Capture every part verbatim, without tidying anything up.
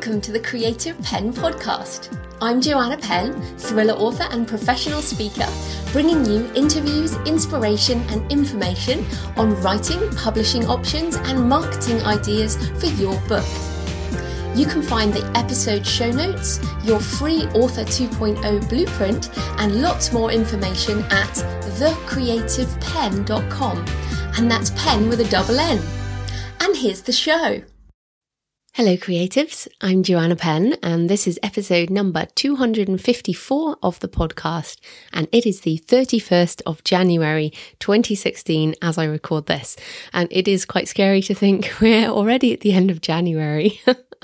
welcome to the Creative Penn podcast. I'm Joanna Penn, thriller author and professional speaker, bringing you interviews, inspiration and information on writing, publishing options and marketing ideas for your book. You can find the episode show notes, your free Author two point oh blueprint and lots more information at the creative penn dot com, and that's pen with a double N. And here's the show. Hello creatives, I'm Joanna Penn and this is episode number two hundred fifty-four of the podcast, and it is the thirty-first of January twenty sixteen as I record this, and it is quite scary to think we're already at the end of January.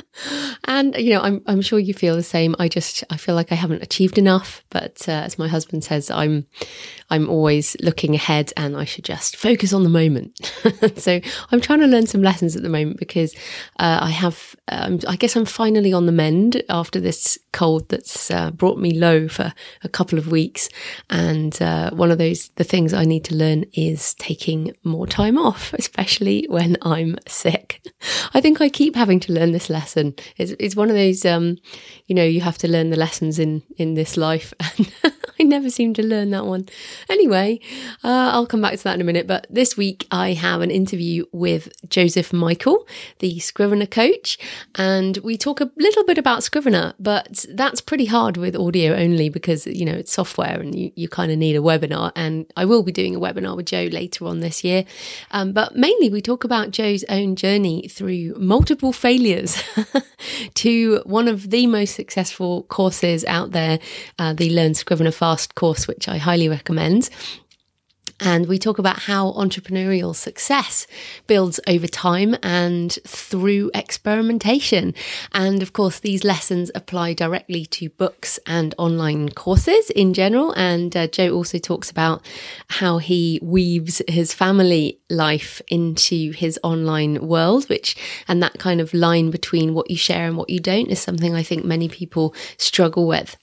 And, you know, I'm I'm sure you feel the same. I just, I feel like I haven't achieved enough. But uh, as my husband says, I'm I'm always looking ahead and I should just focus on the moment. So I'm trying to learn some lessons at the moment because uh, I have, um, I guess I'm finally on the mend after this cold that's uh, brought me low for a couple of weeks. And uh, one of those, the things I need to learn is taking more time off, especially when I'm sick. I think I keep having to learn this lesson. It's, it's one of those, um, you know, you have to learn the lessons in, in this life. And I never seem to learn that one. Anyway, uh, I'll come back to that in a minute. But this week I have an interview with Joseph Michael, the Scrivener coach. And we talk a little bit about Scrivener, but that's pretty hard with audio only because, you know, it's software and you, you kind of need a webinar. And I will be doing a webinar with Joe later on this year. Um, but mainly we talk about Joe's own journey through multiple failures to one of the most successful courses out there, uh, the Learn Scrivener Fast course, which I highly recommend. And we talk about how entrepreneurial success builds over time and through experimentation. And of course, these lessons apply directly to books and online courses in general. And uh, Joe also talks about how he weaves his family life into his online world, which, and that kind of line between what you share and what you don't is something I think many people struggle with.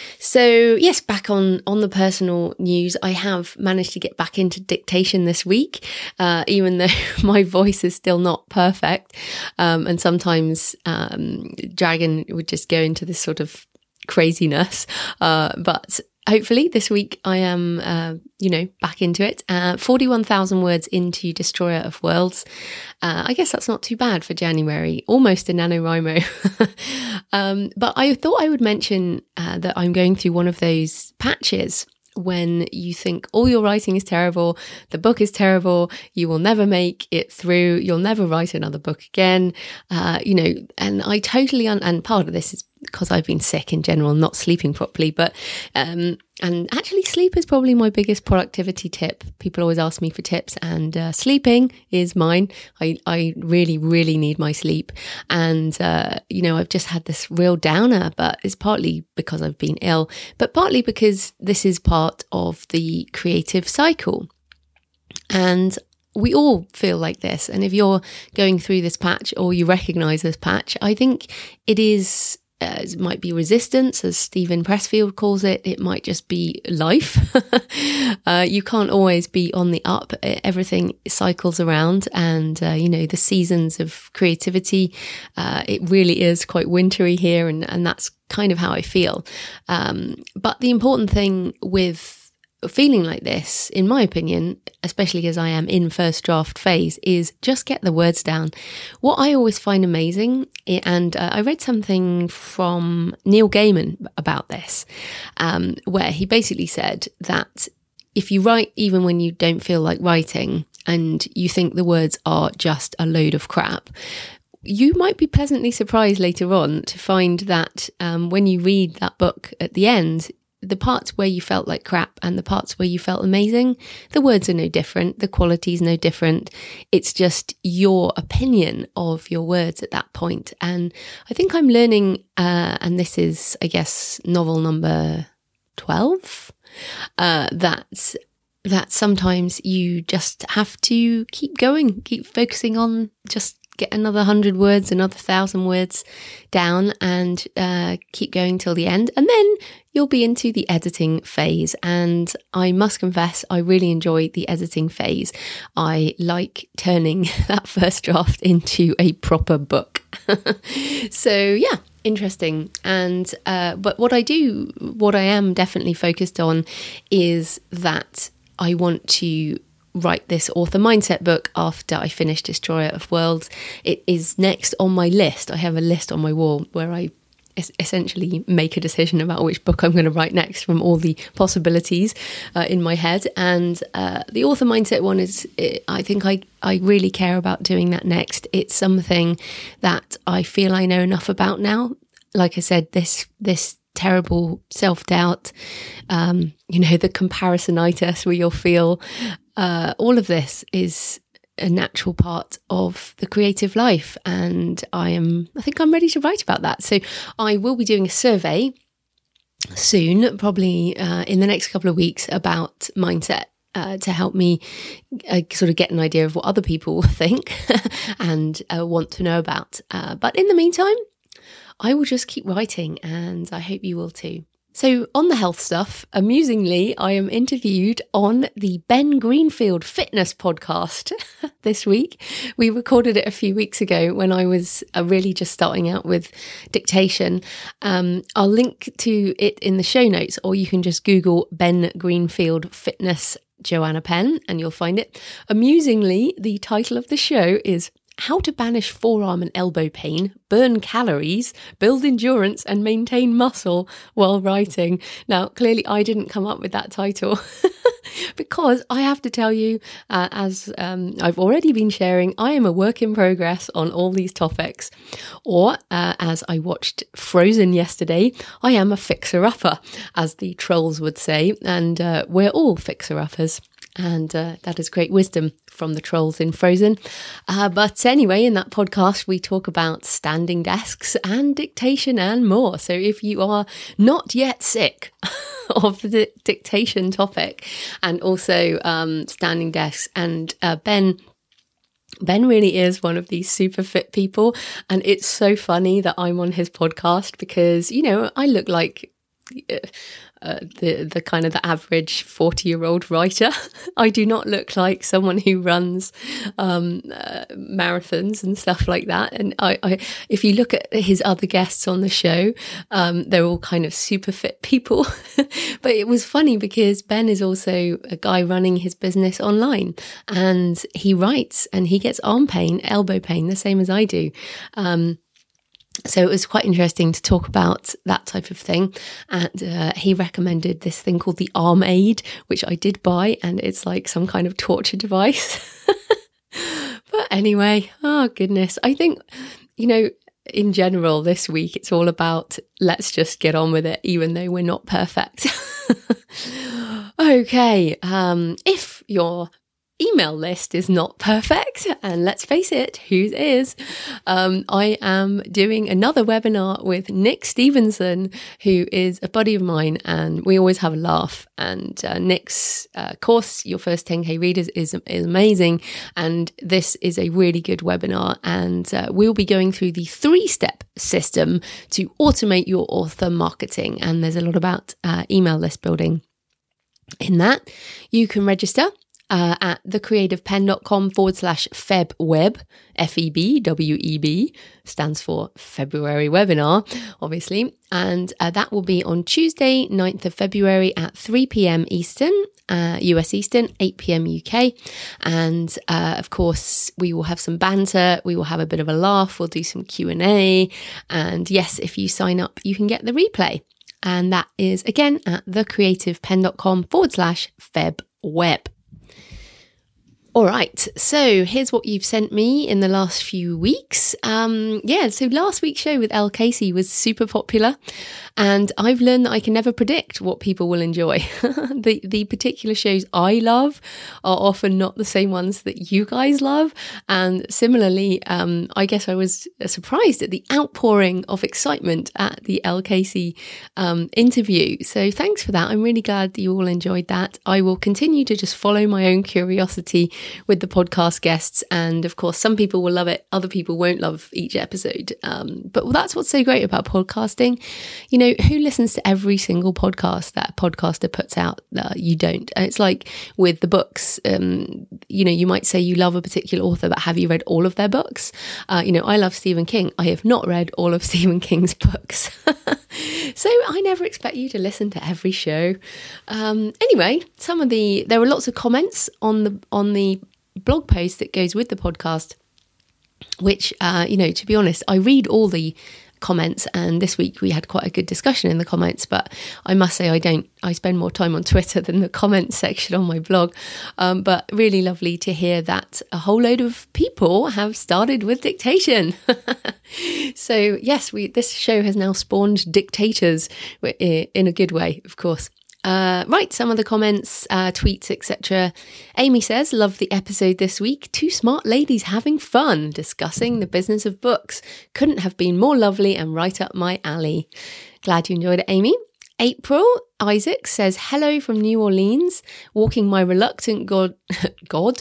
So yes, back on, on the personal news, I have managed to get back into dictation this week, uh, even though my voice is still not perfect. Um, and sometimes um, Dragon would just go into this sort of craziness. Uh, but hopefully this week I am, uh, you know, back into it. Uh, forty-one thousand words into Destroyer of Worlds. Uh, I guess that's not too bad for January, almost a NaNoWriMo. um, but I thought I would mention uh, that I'm going through one of those patches when you think all your writing is terrible, the book is terrible, you will never make it through, you'll never write another book again, uh, you know, and I totally, un- and part of this is because I've been sick in general, not sleeping properly, but, um, and actually sleep is probably my biggest productivity tip. People always ask me for tips and, uh, sleeping is mine. I, I really, really need my sleep. And, uh, you know, I've just had this real downer, but it's partly because I've been ill, but partly because this is part of the creative cycle. And we all feel like this. And if you're going through this patch or you recognize this patch, I think it is, Uh, it might be resistance, as Stephen Pressfield calls it. It might just be life. uh, you can't always be on the up. Everything cycles around, and uh, you know, the seasons of creativity. Uh, it really is quite wintry here, and and that's kind of how I feel. Um, but the important thing with feeling like this, in my opinion, especially as I am in first draft phase, is just get the words down. What I always find amazing, and uh, I read something from Neil Gaiman about this, um, where he basically said that if you write even when you don't feel like writing and you think the words are just a load of crap, you might be pleasantly surprised later on to find that um, when you read that book at the end, the parts where you felt like crap and the parts where you felt amazing, the words are no different, the quality is no different. It's just your opinion of your words at that point. And I think I'm learning, uh, and this is, I guess, novel number twelve, uh, that that sometimes you just have to keep going, keep focusing on just get another hundred words, another thousand words down, and uh, keep going till the end. And then you'll be into the editing phase. And I must confess, I really enjoy the editing phase. I like turning that first draft into a proper book. So yeah, interesting. And uh, but what I do, what I am definitely focused on is that I want to write this author mindset book after I finish Destroyer of Worlds. It is next on my list. I have a list on my wall where I essentially make a decision about which book I'm going to write next from all the possibilities uh, in my head. And uh, the author mindset one is, I think I, I really care about doing that next. It's something that I feel I know enough about now. Like I said, this this terrible self-doubt, um, you know, the comparisonitis where you'll feel, uh, all of this is a natural part of the creative life, and I am I think I'm ready to write about that. So I will be doing a survey soon, probably uh, in the next couple of weeks, about mindset uh, to help me uh, sort of get an idea of what other people think and uh, want to know about. Uh, but in the meantime, I will just keep writing, and I hope you will too. So on the health stuff, amusingly, I am interviewed on the Ben Greenfield Fitness podcast this week. We recorded it a few weeks ago when I was uh, really just starting out with dictation. Um, I'll link to it in the show notes, or you can just Google Ben Greenfield Fitness Joanna Penn and you'll find it. Amusingly, the title of the show is How to Banish Forearm and Elbow Pain, Burn Calories, Build Endurance and Maintain Muscle While Writing. Now, clearly I didn't come up with that title because I have to tell you, uh, as um, I've already been sharing, I am a work in progress on all these topics. Or, uh, as I watched Frozen yesterday, I am a fixer-upper, as the trolls would say, and uh, we're all fixer-uppers. And uh, that is great wisdom from the trolls in Frozen. Uh, but anyway, in that podcast, we talk about standing desks and dictation and more. So if you are not yet sick of the dictation topic and also um, standing desks, and uh, Ben... Ben really is one of these super fit people. And it's so funny that I'm on his podcast because, you know, I look like... Uh, Uh, the the kind of the average forty-year-old writer. I do not look like someone who runs um, uh, marathons and stuff like that. And I, I, if you look at his other guests on the show, um, they're all kind of super fit people. But it was funny because Ben is also a guy running his business online, and he writes and he gets arm pain, elbow pain, the same as I do. Um, So it was quite interesting to talk about that type of thing. And uh, he recommended this thing called the Arm Aid, which I did buy, and it's like some kind of torture device. But anyway, oh goodness. I think, you know, in general this week, it's all about let's just get on with it, even though we're not perfect. Okay. Um, if you're email list is not perfect, and let's face it, whose is? Um, I am doing another webinar with Nick Stevenson, who is a buddy of mine, and we always have a laugh. And uh, Nick's uh, course, Your First ten K Readers, is, is amazing, and this is a really good webinar. And uh, we'll be going through the three-step system to automate your author marketing, and there's a lot about uh, email list building in that. You can register Uh, at thecreativepenn.com forward slash febweb, F E B W E B, stands for February webinar, obviously. And uh, that will be on Tuesday, ninth of February at three p.m. Eastern, uh, U S Eastern, eight p.m. U K. And uh, of course, we will have some banter. We will have a bit of a laugh. We'll do some Q and A. And yes, if you sign up, you can get the replay. And that is, again, at thecreativepenn.com forward slash febweb. All right, so here's what you've sent me in the last few weeks. Um, yeah, so last week's show with Elle Casey was super popular, and I've learned that I can never predict what people will enjoy. the the particular shows I love are often not the same ones that you guys love, and similarly, um, I guess I was surprised at the outpouring of excitement at the Elle Casey um, interview. So thanks for that. I'm really glad that you all enjoyed that. I will continue to just follow my own curiosity with the podcast guests. And of course, some people will love it. Other people won't love each episode. Um, but that's what's so great about podcasting. You know, who listens to every single podcast that a podcaster puts out? Uh, you don't. And it's like with the books, um, you know, you might say you love a particular author, but have you read all of their books? Uh, you know, I love Stephen King. I have not read all of Stephen King's books. So I never expect you to listen to every show. Um, anyway, some of the, there were lots of comments on the, on the blog post that goes with the podcast, which, uh, you know, to be honest, I read all the comments, and this week we had quite a good discussion in the comments, but I must say I don't, I spend more time on Twitter than the comments section on my blog. Um, but really lovely to hear that a whole load of people have started with dictation. So yes, we, this show has now spawned dictators in a good way, of course. Uh, right, some of the comments, uh, tweets, et cetera. Amy says, love the episode this week. Two smart ladies having fun discussing the business of books. Couldn't have been more lovely and right up my alley. Glad you enjoyed it, Amy. April Isaac says, hello from New Orleans, walking my reluctant god, god,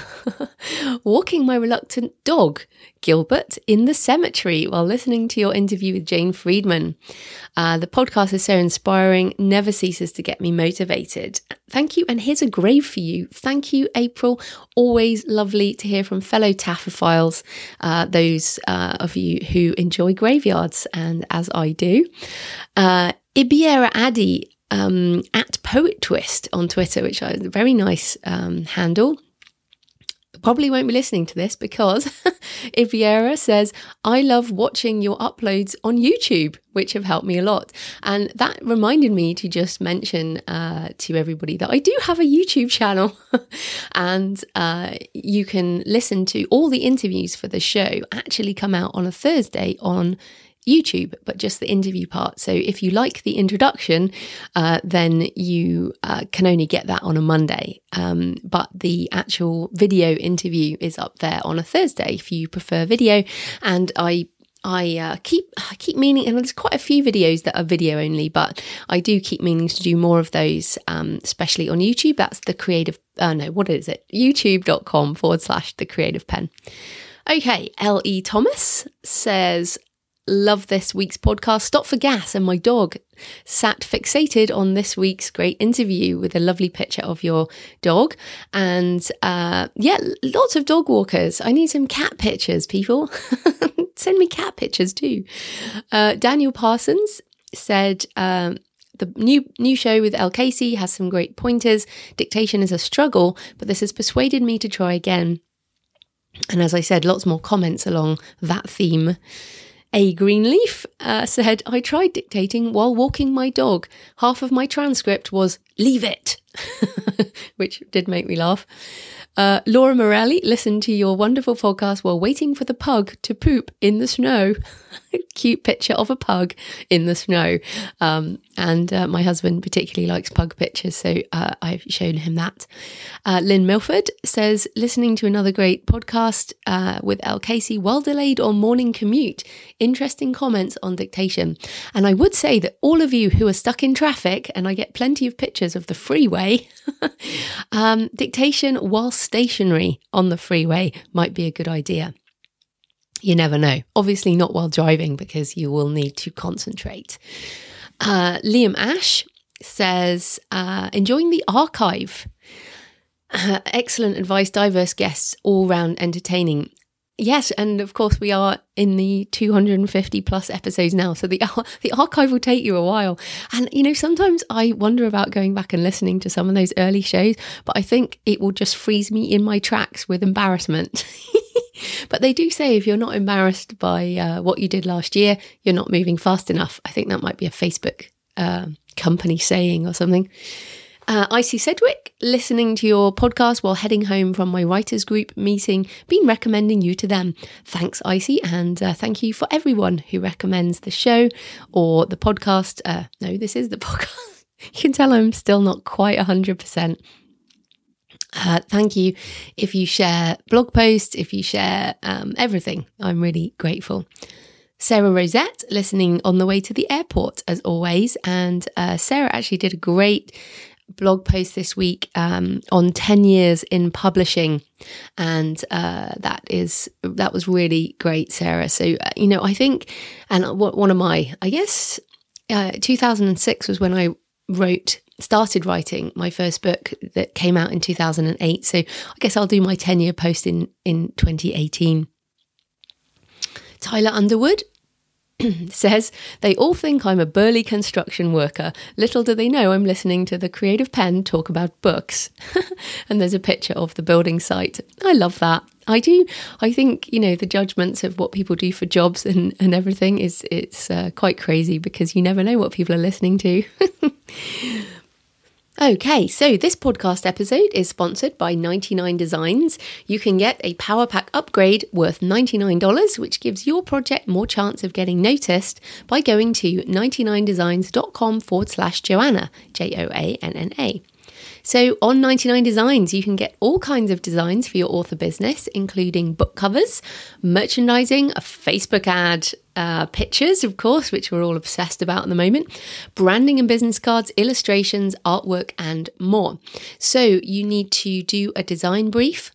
walking my reluctant dog, Gilbert, in the cemetery while listening to your interview with Jane Friedman. Uh, the podcast is so inspiring, never ceases to get me motivated. Thank you. And here's a grave for you. Thank you, April. Always lovely to hear from fellow Taphophiles, uh, those uh, of you who enjoy graveyards, and as I do. Uh, Ibiera Addy, um, at Poet Twist on Twitter, which is a very nice um, handle. Probably won't be listening to this because Ibiera says, I love watching your uploads on YouTube, which have helped me a lot. And that reminded me to just mention uh, to everybody that I do have a YouTube channel and uh, you can listen to all the interviews for the show actually come out on a Thursday on YouTube, but just the interview part. So if you like the introduction, uh, then you uh, can only get that on a Monday. Um, but the actual video interview is up there on a Thursday if you prefer video. And I I uh, keep I keep meaning, and there's quite a few videos that are video only, but I do keep meaning to do more of those, um, especially on YouTube. That's the creative, uh, no, what is it? YouTube.com forward slash the creative pen. Okay, L E Thomas says, love this week's podcast. Stop for gas and my dog sat fixated on this week's great interview with a lovely picture of your dog. And uh, yeah, lots of dog walkers. I need some cat pictures, people. Send me cat pictures too. Uh, Daniel Parsons said, um, the new new show with Elle Casey has some great pointers. Dictation is a struggle, but this has persuaded me to try again. And as I said, lots more comments along that theme. A Greenleaf uh, said, I tried dictating while walking my dog. Half of my transcript was, leave it, which did make me laugh. Uh, Laura Morelli listened to your wonderful podcast while waiting for the pug to poop in the snow. Cute picture of a pug in the snow. Um, and uh, my husband particularly likes pug pictures, so uh, I've shown him that. Uh, Lynn Milford says, listening to another great podcast uh, with Elle Casey while delayed on morning commute. Interesting comments on dictation. And I would say that all of you who are stuck in traffic, and I get plenty of pictures of the freeway, um, dictation while stationary on the freeway might be a good idea. You never know. Obviously not while driving because you will need to concentrate. Uh, Liam Ash says, uh, enjoying the archive. Uh, excellent advice, diverse guests, all round entertaining. Yes, and of course we are in the two hundred fifty plus episodes now, so the the archive will take you a while. And, you know, sometimes I wonder about going back and listening to some of those early shows, but I think it will just freeze me in my tracks with embarrassment. But they do say if you're not embarrassed by uh, what you did last year, you're not moving fast enough. I think that might be a Facebook uh, company saying or something. Uh, Icy Sedgwick, listening to your podcast while heading home from my writers group meeting, been recommending you to them. Thanks, Icy, and uh, thank you for everyone who recommends the show or the podcast. Uh, no, this is the podcast. You can tell I'm still not quite one hundred percent. Uh, thank you if you share blog posts, if you share um, everything. I'm really grateful. Sarah Rosette, listening on the way to the airport, as always. And uh, Sarah actually did a great blog post this week um, on ten years in publishing, and uh, that is that was really great, Sarah. So uh, you know, I think, and one of my, I guess, uh, two thousand six was when I wrote. started writing my first book that came out in two thousand eight. So I guess I'll do my ten year post in, in twenty eighteen. Tyler Underwood says, they all think I'm a burly construction worker. Little do they know I'm listening to the Creative Pen talk about books. And there's a picture of the building site. I love that. I do. I think, you know, the judgments of what people do for jobs and, and everything is it's uh, quite crazy, because you never know what people are listening to. Okay, so this podcast episode is sponsored by ninety-nine Designs. You can get a Power Pack upgrade worth ninety-nine dollars, which gives your project more chance of getting noticed by going to ninety-nine designs dot com forward slash Joanna, J O A N N A. So on ninety-nine Designs, you can get all kinds of designs for your author business, including book covers, merchandising, a Facebook ad, uh, pictures, of course, which we're all obsessed about at the moment, branding and business cards, illustrations, artwork, and more. So you need to do a design brief.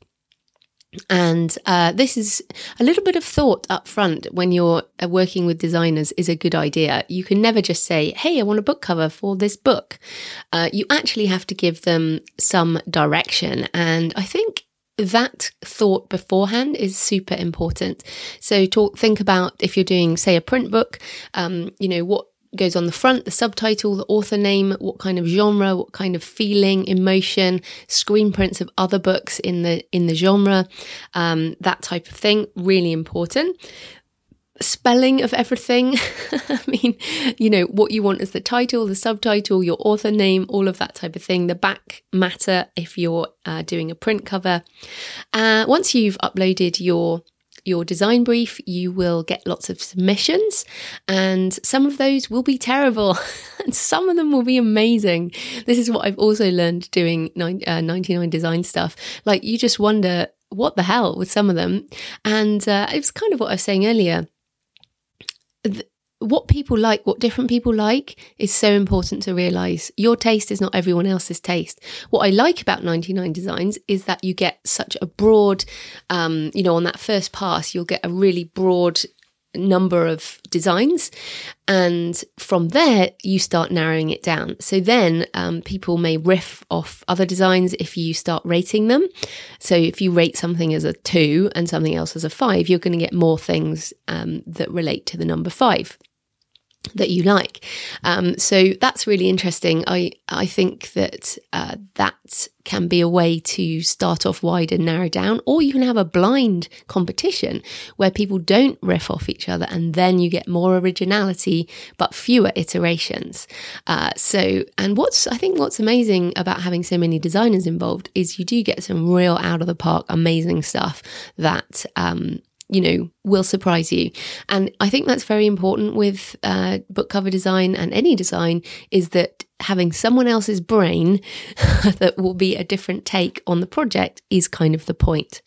And uh, this is a little bit of thought up front when you're working with designers is a good idea. You can never just say, hey, I want a book cover for this book. Uh, you actually have to give them some direction. And I think that thought beforehand is super important. So talk, think about if you're doing, say, a print book, um, you know, what goes on the front, the subtitle, the author name, what kind of genre, what kind of feeling, emotion, screen prints of other books in the in the genre, um, that type of thing, really important. Spelling of everything. I mean, you know, what you want as the title, the subtitle, your author name, all of that type of thing. The back matter if you're uh, doing a print cover. Uh, once you've uploaded your your design brief, you will get lots of submissions, and some of those will be terrible and some of them will be amazing. This is what I've also learned doing ninety-nine Design stuff. Like, you just wonder what the hell with some of them. And uh, it was kind of what I was saying earlier. Th- What people like, what different people like, is so important to realise. Your taste is not everyone else's taste. What I like about ninety-nine Designs is that you get such a broad, um, you know, on that first pass, you'll get a really broad number of designs. And from there, you start narrowing it down. So then um, people may riff off other designs if you start rating them. So if you rate something as a two and something else as a five, you're going to get more things um, that relate to the number five that you like. Um, so that's really interesting. I, I think that uh, that can be a way to start off wide and narrow down, or you can have a blind competition where people don't riff off each other, and then you get more originality, but fewer iterations. Uh, so, and what's, I think what's amazing about having so many designers involved is you do get some real out of the park, amazing stuff that, um, you know, will surprise you. And I think that's very important with uh, book cover design and any design, is that having someone else's brain that will be a different take on the project is kind of the point.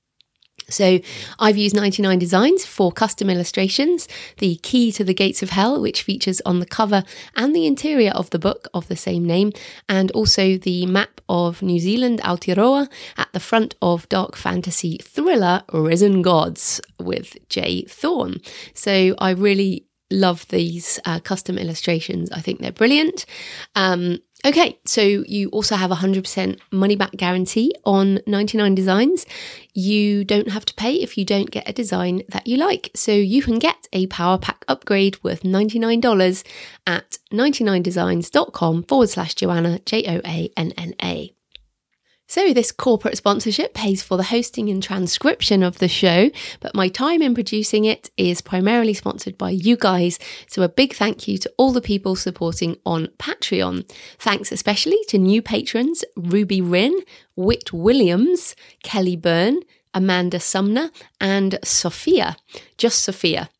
So I've used ninety-nine Designs for custom illustrations, the Key to the Gates of Hell, which features on the cover and the interior of the book of the same name, and also the map of New Zealand, Aotearoa, at the front of dark fantasy thriller Risen Gods with J. Thorne. So I really love these uh, custom illustrations. I think they're brilliant. Um, Okay, so you also have a one hundred percent money back guarantee on ninety-nine Designs. You don't have to pay if you don't get a design that you like. So you can get a Power Pack upgrade worth ninety-nine dollars at ninety-nine designs dot com forward slash Joanna, J O A N N A. So this corporate sponsorship pays for the hosting and transcription of the show, but my time in producing it is primarily sponsored by you guys. So a big thank you to all the people supporting on Patreon. Thanks especially to new patrons Ruby Wrin, Whit Williams, Kelly Byrne, Amanda Sumner, and Sophia. Just Sophia.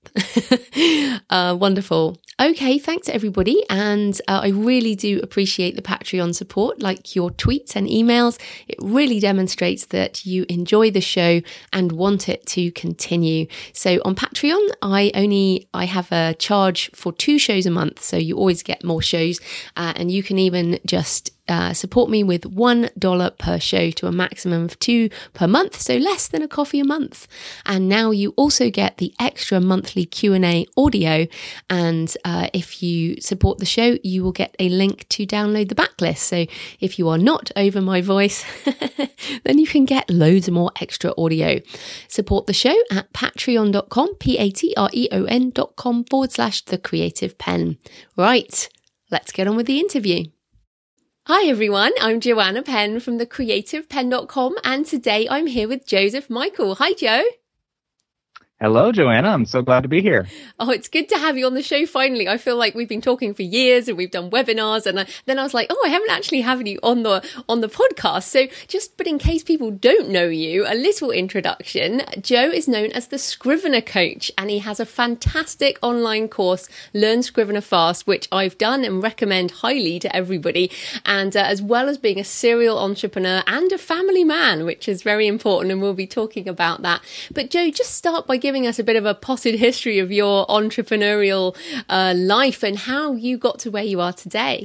uh, wonderful. Okay, thanks everybody. And uh, I really do appreciate the Patreon support, like your tweets and emails. It really demonstrates that you enjoy the show and want it to continue. So on Patreon, I only, I have a charge for two shows a month. So you always get more shows uh, and you can even just uh, support me with one dollar per show to a maximum of two per month, so less than a coffee a month. And now you also get the extra monthly Q and A audio, and uh, if you support the show, you will get a link to download the backlist. So if you are not over my voice, then you can get loads more extra audio. Support the show at patreon.com, P-A-T-R-E-O-N dot com forward slash the creative pen. Right, let's get on with the interview. Hi everyone, I'm Joanna Penn from the creative pen dot com, and today I'm here with Joseph Michael. Hi Joe. Hello, Joanna. I'm so glad to be here. Oh, it's good to have you on the show finally. I feel like we've been talking for years and we've done webinars, and I, then I was like, oh, I haven't actually had you on the on the podcast. So just, but in case people don't know you, a little introduction. Joe is known as the Scrivener Coach, and he has a fantastic online course, Learn Scrivener Fast, which I've done and recommend highly to everybody. And uh, as well as being a serial entrepreneur and a family man, which is very important, and we'll be talking about that. But Joe, just start by giving giving us a bit of a potted history of your entrepreneurial uh, life and how you got to where you are today.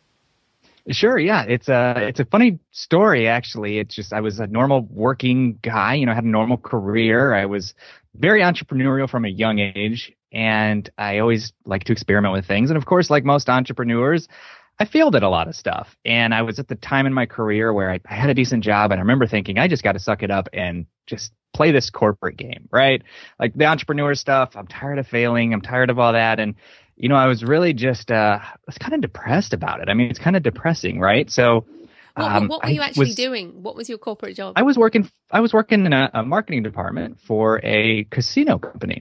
Sure, yeah. It's a, it's a funny story, actually. It's just I was a normal working guy, you know, had a normal career. I was very entrepreneurial from a young age, and I always like to experiment with things. And of course, like most entrepreneurs, I failed at a lot of stuff. And I was at the time in my career where I, I had a decent job, and I remember thinking, I just got to suck it up and just play this corporate game, right? Like the entrepreneur stuff. I'm tired of failing. I'm tired of all that. And, you know, I was really just, uh, I was kind of depressed about it. I mean, it's kind of depressing, right? So, um, what, what were you I actually was, doing? What was your corporate job? I was working, I was working in a, a marketing department for a casino company.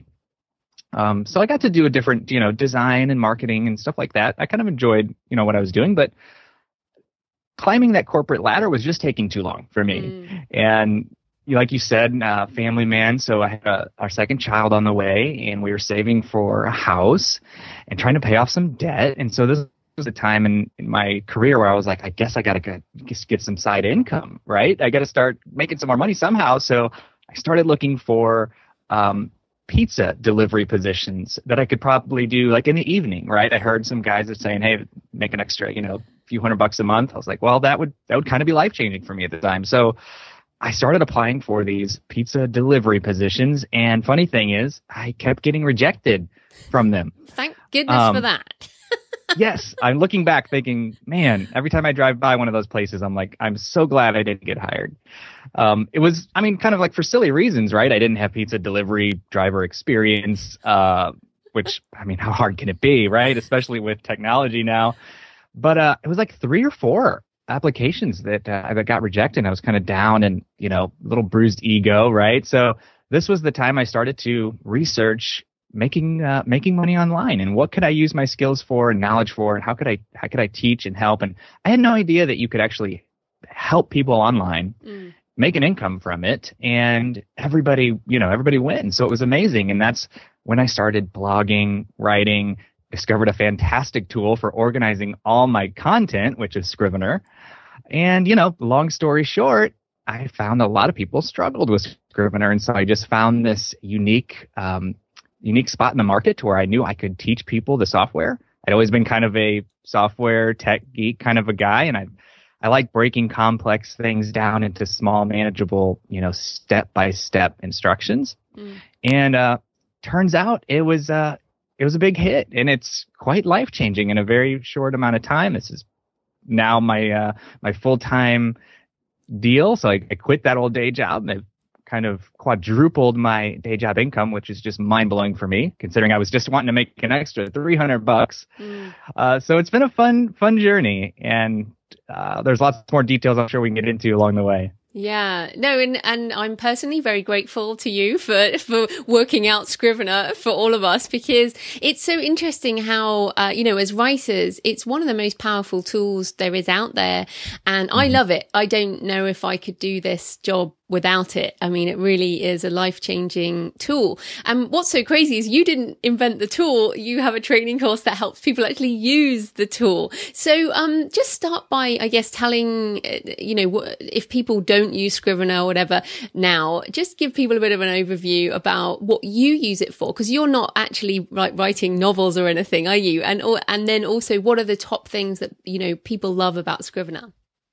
Um, so I got to do a different, you know, design and marketing and stuff like that. I kind of enjoyed, you know, what I was doing, but climbing that corporate ladder was just taking too long for me. Mm. And like you said, uh, family man. So I had a, our second child on the way, and we were saving for a house and trying to pay off some debt. And so this was a time in, in my career where I was like, I guess I got to get, get some side income, right? I got to start making some more money somehow. So I started looking for um, pizza delivery positions that I could probably do like in the evening, right? I heard some guys that saying, hey, make an extra, you know, a few hundred bucks a month. I was like, well, that would that would kind of be life changing for me at the time. So I started applying for these pizza delivery positions, and funny thing is, I kept getting rejected from them. Thank goodness um, for that. Yes, I'm looking back thinking, man, every time I drive by one of those places, I'm like, I'm so glad I didn't get hired. Um, it was, I mean, kind of like for silly reasons, right? I didn't have pizza delivery driver experience, uh, which, I mean, how hard can it be, right? Especially with technology now. But uh, it was like three or four applications that uh, that got rejected. I was kind of down and, you know, a little bruised ego, right? So this was the time I started to research making uh, making money online, and what could I use my skills for and knowledge for, and how could I how could I teach and help? And I had no idea that you could actually help people online, mm. make an income from it, and everybody, you know, everybody wins. So it was amazing, and that's when I started blogging, writing, discovered a fantastic tool for organizing all my content, which is Scrivener. And, you know, long story short, I found a lot of people struggled with Scrivener. And so I just found this unique, um, unique spot in the market to where I knew I could teach people the software. I'd always been kind of a software tech geek kind of a guy. And I, I like breaking complex things down into small, manageable, you know, step-by-step instructions. Mm. And, uh, turns out it was, uh, it was a big hit, and it's quite life-changing in a very short amount of time. This is now my uh, my full-time deal. So I, I quit that old day job, and I've kind of quadrupled my day job income, which is just mind-blowing for me, considering I was just wanting to make an extra three hundred bucks. Mm. Uh, so it's been a fun, fun journey, and uh, there's lots more details I'm sure we can get into along the way. Yeah, no, and, and I'm personally very grateful to you for, for working out Scrivener for all of us, because it's so interesting how, uh, you know, as writers, it's one of the most powerful tools there is out there. And I love it. I don't know if I could do this job without it. I mean, it really is a life-changing tool. And what's so crazy is you didn't invent the tool. You have a training course that helps people actually use the tool. So um, just start by, I guess, telling, you know, if people don't use Scrivener or whatever now, just give people a bit of an overview about what you use it for, because you're not actually like writing novels or anything, are you? And or, and then also, what are the top things that, you know, people love about Scrivener?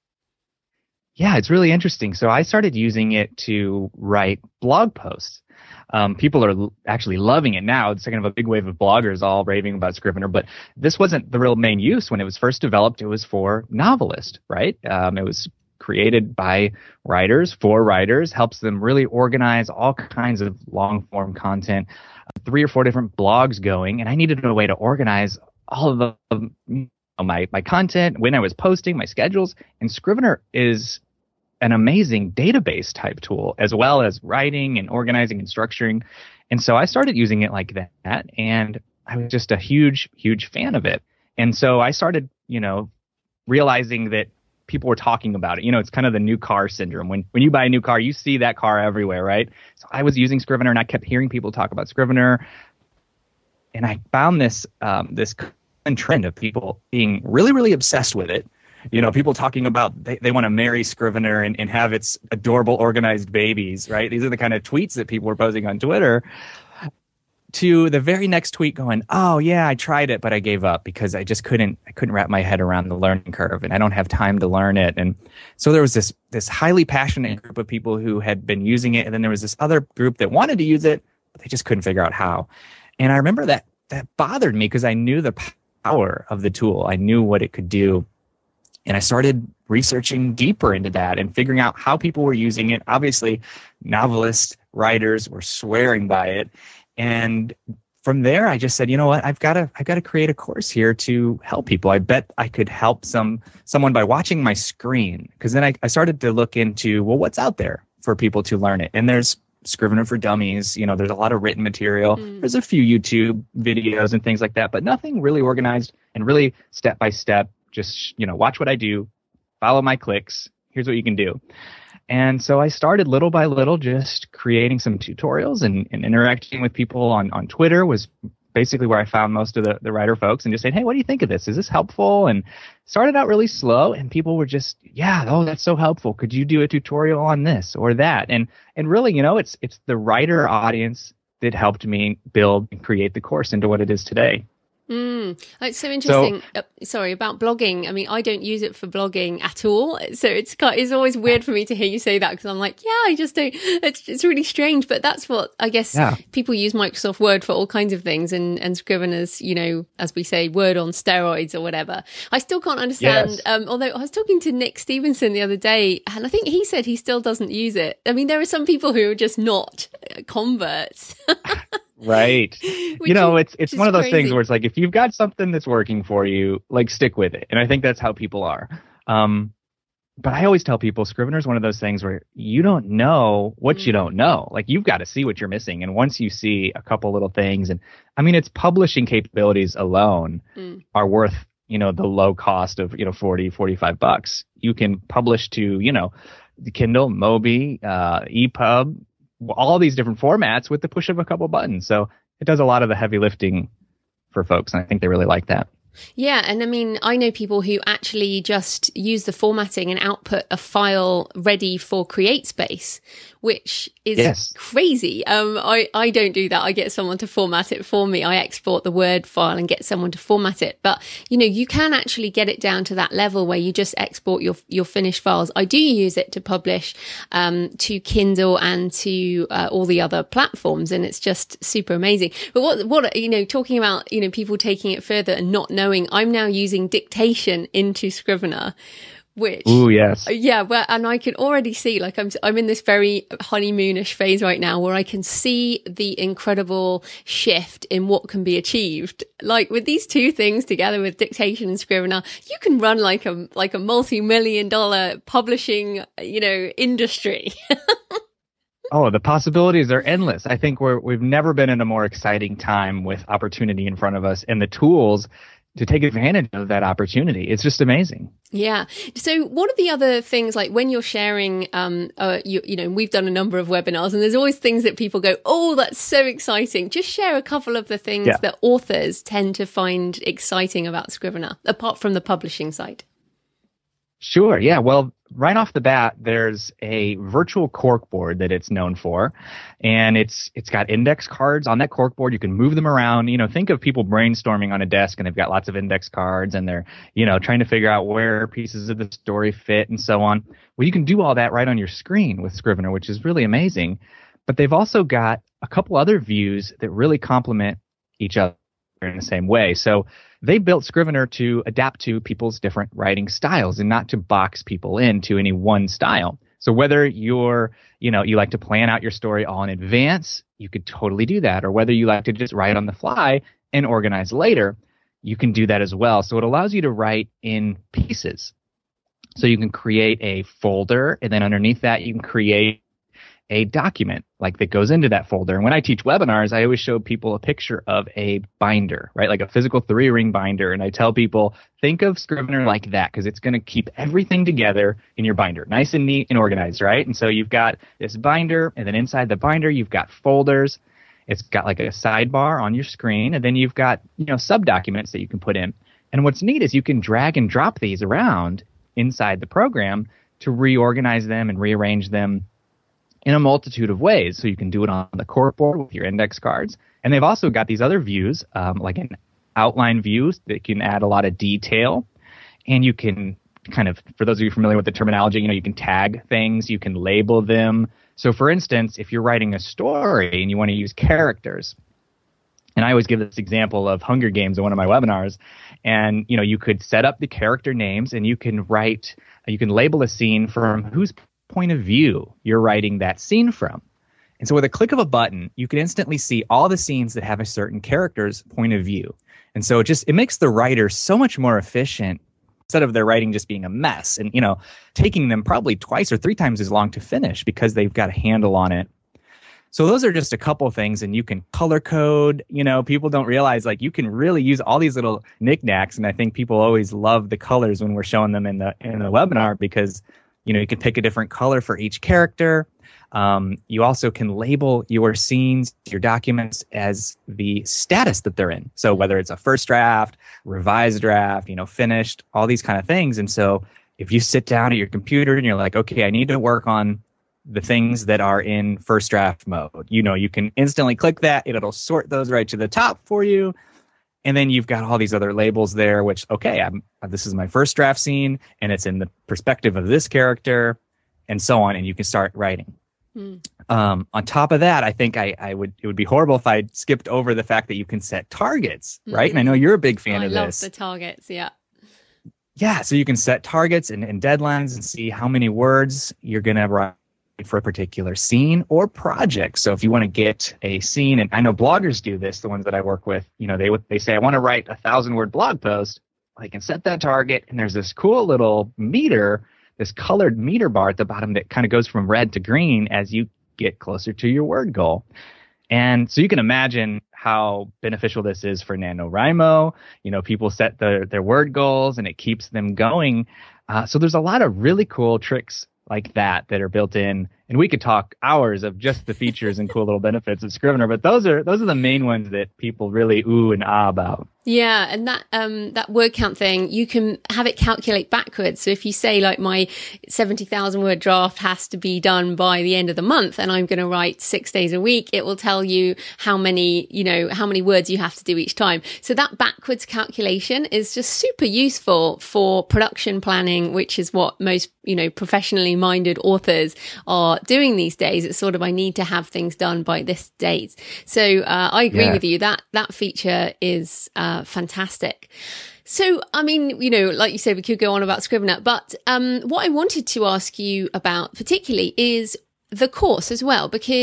Yeah, it's really interesting. So I started using it to write blog posts. Um, people are l- actually loving it now. It's kind of a big wave of bloggers all raving about Scrivener, but this wasn't the real main use. When it was first developed, it was for novelists, right? Um, it was created by writers for writers, helps them really organize all kinds of long form content, uh, three or four different blogs going. And I needed a way to organize all of the, um, my, my content, when I was posting, my schedules. And Scrivener is an amazing database type tool, as well as writing and organizing and structuring. And so I started using it like that, and I was just a huge, huge fan of it. And so I started, you know, realizing that people were talking about it. You know, it's kind of the new car syndrome. When when you buy a new car, you see that car everywhere, right? So I was using Scrivener, and I kept hearing people talk about Scrivener. And I found this um, this trend of people being really, really obsessed with it. You know, people talking about they, they want to marry Scrivener and, and have its adorable, organized babies, right? These are the kind of tweets that people were posting on Twitter. To the very next tweet going, oh, yeah, I tried it, but I gave up because I just couldn't I couldn't wrap my head around the learning curve, and I don't have time to learn it. And so there was this this highly passionate group of people who had been using it, and then there was this other group that wanted to use it, but they just couldn't figure out how. And I remember that that bothered me because I knew the power of the tool. I knew what it could do. And I started researching deeper into that and figuring out how people were using it. Obviously, novelists, writers were swearing by it. And from there, I just said, you know what, I've got to I've got to create a course here to help people. I bet I could help some someone by watching my screen. Because then I, I started to look into, well, what's out there for people to learn it? And there's Scrivener for Dummies. You know, there's a lot of written material. Mm. There's a few YouTube videos and things like that, but nothing really organized and really step by step. Just, you know, watch what I do, follow my clicks. Here's what you can do. And so I started little by little just creating some tutorials and, and interacting with people on, on Twitter was basically where I found most of the, the writer folks, and just saying, hey, what do you think of this? Is this helpful? And started out really slow, and people were just, yeah, oh, that's so helpful. Could you do a tutorial on this or that? And and really, you know, it's it's the writer audience that helped me build and create the course into what it is today. Mm, it's so interesting. So, uh, sorry, about blogging. I mean, I don't use it for blogging at all. So it's it's always weird for me to hear you say that, because I'm like, yeah, I just don't. It's it's really strange. But that's what I guess yeah. people use Microsoft Word for all kinds of things, and and Scrivener's, you know, as we say, Word on steroids or whatever. I still can't understand. Yes. Um, although I was talking to Nick Stevenson the other day, and I think he said he still doesn't use it. I mean, there are some people who are just not converts. Right. You know, it's it's one of those crazy things where it's like, if you've got something that's working for you, like, stick with it. And I think that's how people are. Um, but I always tell people Scrivener is one of those things where you don't know what mm. you don't know. Like, you've got to see what you're missing. And once you see a couple little things, and I mean, its publishing capabilities alone mm. are worth, you know, the low cost of, you know, forty, forty-five bucks. You can publish to, you know, Kindle, Mobi, uh, E P U B, all these different formats with the push of a couple buttons. So it does a lot of the heavy lifting for folks, and I think they really like that. Yeah, and I mean, I know people who actually just use the formatting and output a file ready for CreateSpace, which is yes. crazy. Um, I, I don't do that. I get someone to format it for me. I export the Word file and get someone to format it. But, you know, you can actually get it down to that level where you just export your your finished files. I do use it to publish um, to Kindle and to uh, all the other platforms, and it's just super amazing. But what, what you know, talking about, you know, people taking it further and not knowing, I'm now using dictation into Scrivener, which, ooh, yes, yeah, well, and I can already see, like, I'm I'm in this very honeymoonish phase right now where I can see the incredible shift in what can be achieved. Like, with these two things together, with dictation and Scrivener, you can run like a like a multi-million dollar publishing, you know, industry. Oh, the possibilities are endless. I think we're we've never been in a more exciting time with opportunity in front of us, and the tools to take advantage of that opportunity. It's just amazing. Yeah. So what are the other things, like when you're sharing, um, uh, you, you know, we've done a number of webinars and there's always things that people go, oh, that's so exciting. Just share a couple of the things yeah. that authors tend to find exciting about Scrivener, apart from the publishing side. Sure. Yeah. Well, right off the bat, there's a virtual corkboard that it's known for, and it's it's got index cards on that corkboard. You can move them around. You know, think of people brainstorming on a desk, and they've got lots of index cards, and they're you know trying to figure out where pieces of the story fit and so on. Well, you can do all that right on your screen with Scrivener, which is really amazing. But they've also got a couple other views that really complement each other in the same way. So they built Scrivener to adapt to people's different writing styles and not to box people into any one style. So whether you're, you know, you like to plan out your story all in advance, you could totally do that. Or whether you like to just write on the fly and organize later, you can do that as well. So it allows you to write in pieces. So you can create a folder, and then underneath that you can create a document like that goes into that folder. And when I teach webinars, I always show people a picture of a binder, right? Like a physical three ring binder. And I tell people, think of Scrivener like that, because it's going to keep everything together in your binder, nice and neat and organized, right? And so you've got this binder, and then inside the binder, you've got folders. It's got like a sidebar on your screen, and then you've got, you know, sub-documents that you can put in. And what's neat is you can drag and drop these around inside the program to reorganize them and rearrange them in a multitude of ways. So you can do it on the corkboard with your index cards. And they've also got these other views, um, like an outline view that can add a lot of detail. And you can kind of, for those of you familiar with the terminology, you know, you can tag things, you can label them. So for instance, if you're writing a story and you want to use characters, and I always give this example of Hunger Games in one of my webinars, and, you know, you could set up the character names, and you can write, you can label a scene from whose point of view you're writing that scene from. And so with a click of a button, you can instantly see all the scenes that have a certain character's point of view. And so it just, it makes the writer so much more efficient, instead of their writing just being a mess and, you know, taking them probably twice or three times as long to finish because they've got a handle on it. So those are just a couple things, and you can color code. You know, people don't realize, like, you can really use all these little knickknacks, and I think people always love the colors when we're showing them in the in the webinar, because you know, you can pick a different color for each character. Um, you also can label your scenes, your documents, as the status that they're in. So whether it's a first draft, revised draft, you know, finished, all these kind of things. And so if you sit down at your computer and you're like, okay, I need to work on the things that are in first draft mode, you know, you can instantly click that. It'll sort those right to the top for you. And then you've got all these other labels there, which, okay, I'm, this is my first draft scene, and it's in the perspective of this character, and so on, and you can start writing. Mm. Um, on top of that, I think I, I would it would be horrible if I skipped over the fact that you can set targets, mm. right? And I know you're a big fan oh, of I this. I love the targets, yeah. Yeah, so you can set targets and, and deadlines and see how many words you're going to write for a particular scene or project. So if you want to get a scene, and I know bloggers do this, the ones that I work with, you know, they they say, I want to write a thousand word blog post. I can set that target, and there's this cool little meter, this colored meter bar at the bottom that kind of goes from red to green as you get closer to your word goal. And so you can imagine how beneficial this is for NaNoWriMo. You know, people set their, their word goals, and it keeps them going. Uh, so there's a lot of really cool tricks like that that are built in, and we could talk hours of just the features and cool little benefits of Scrivener, but those are those are the main ones that people really ooh and ah about. Yeah, and that um that word count thing, you can have it calculate backwards. So if you say, like, my seventy thousand word draft has to be done by the end of the month, and I'm going to write six days a week, it will tell you how many, you know, how many words you have to do each time. So that backwards calculation is just super useful for production planning, which is what most, you know, professionally minded authors are doing these days. It's sort of, I need to have things done by this date. So uh, I agree yeah. with you. That that feature is uh, fantastic. So, I mean, you know, like you said, we could go on about Scrivener, but um, what I wanted to ask you about particularly is the course as well, because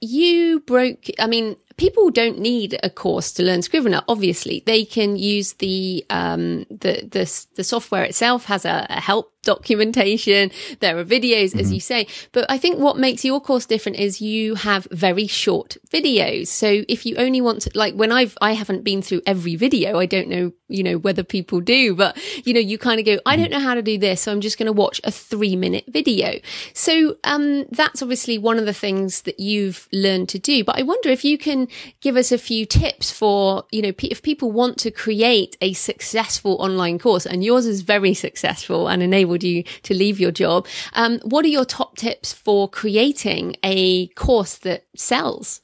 you broke, I mean, people don't need a course to learn Scrivener. Obviously, they can use the um, the the the software itself has a, a help documentation. There are videos, mm-hmm. as you say. But I think what makes your course different is you have very short videos. So if you only want to, like when I've I haven't been through every video, I don't know, you know, whether people do, but you know, you kind of go, I don't know how to do this, so I'm just going to watch a three minute video. So um, that's obviously one of the things that you've learned to do. But I wonder if you can give us a few tips for, you know, if people want to create a successful online course, and yours is very successful and enabled you to leave your job. Um, what are your top tips for creating a course that sells?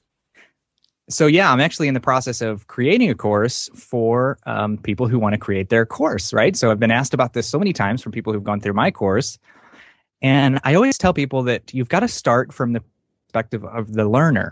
So yeah, I'm actually in the process of creating a course for um, people who want to create their course, right? So I've been asked about this so many times from people who've gone through my course. And I always tell people that you've got to start from the perspective of the learner.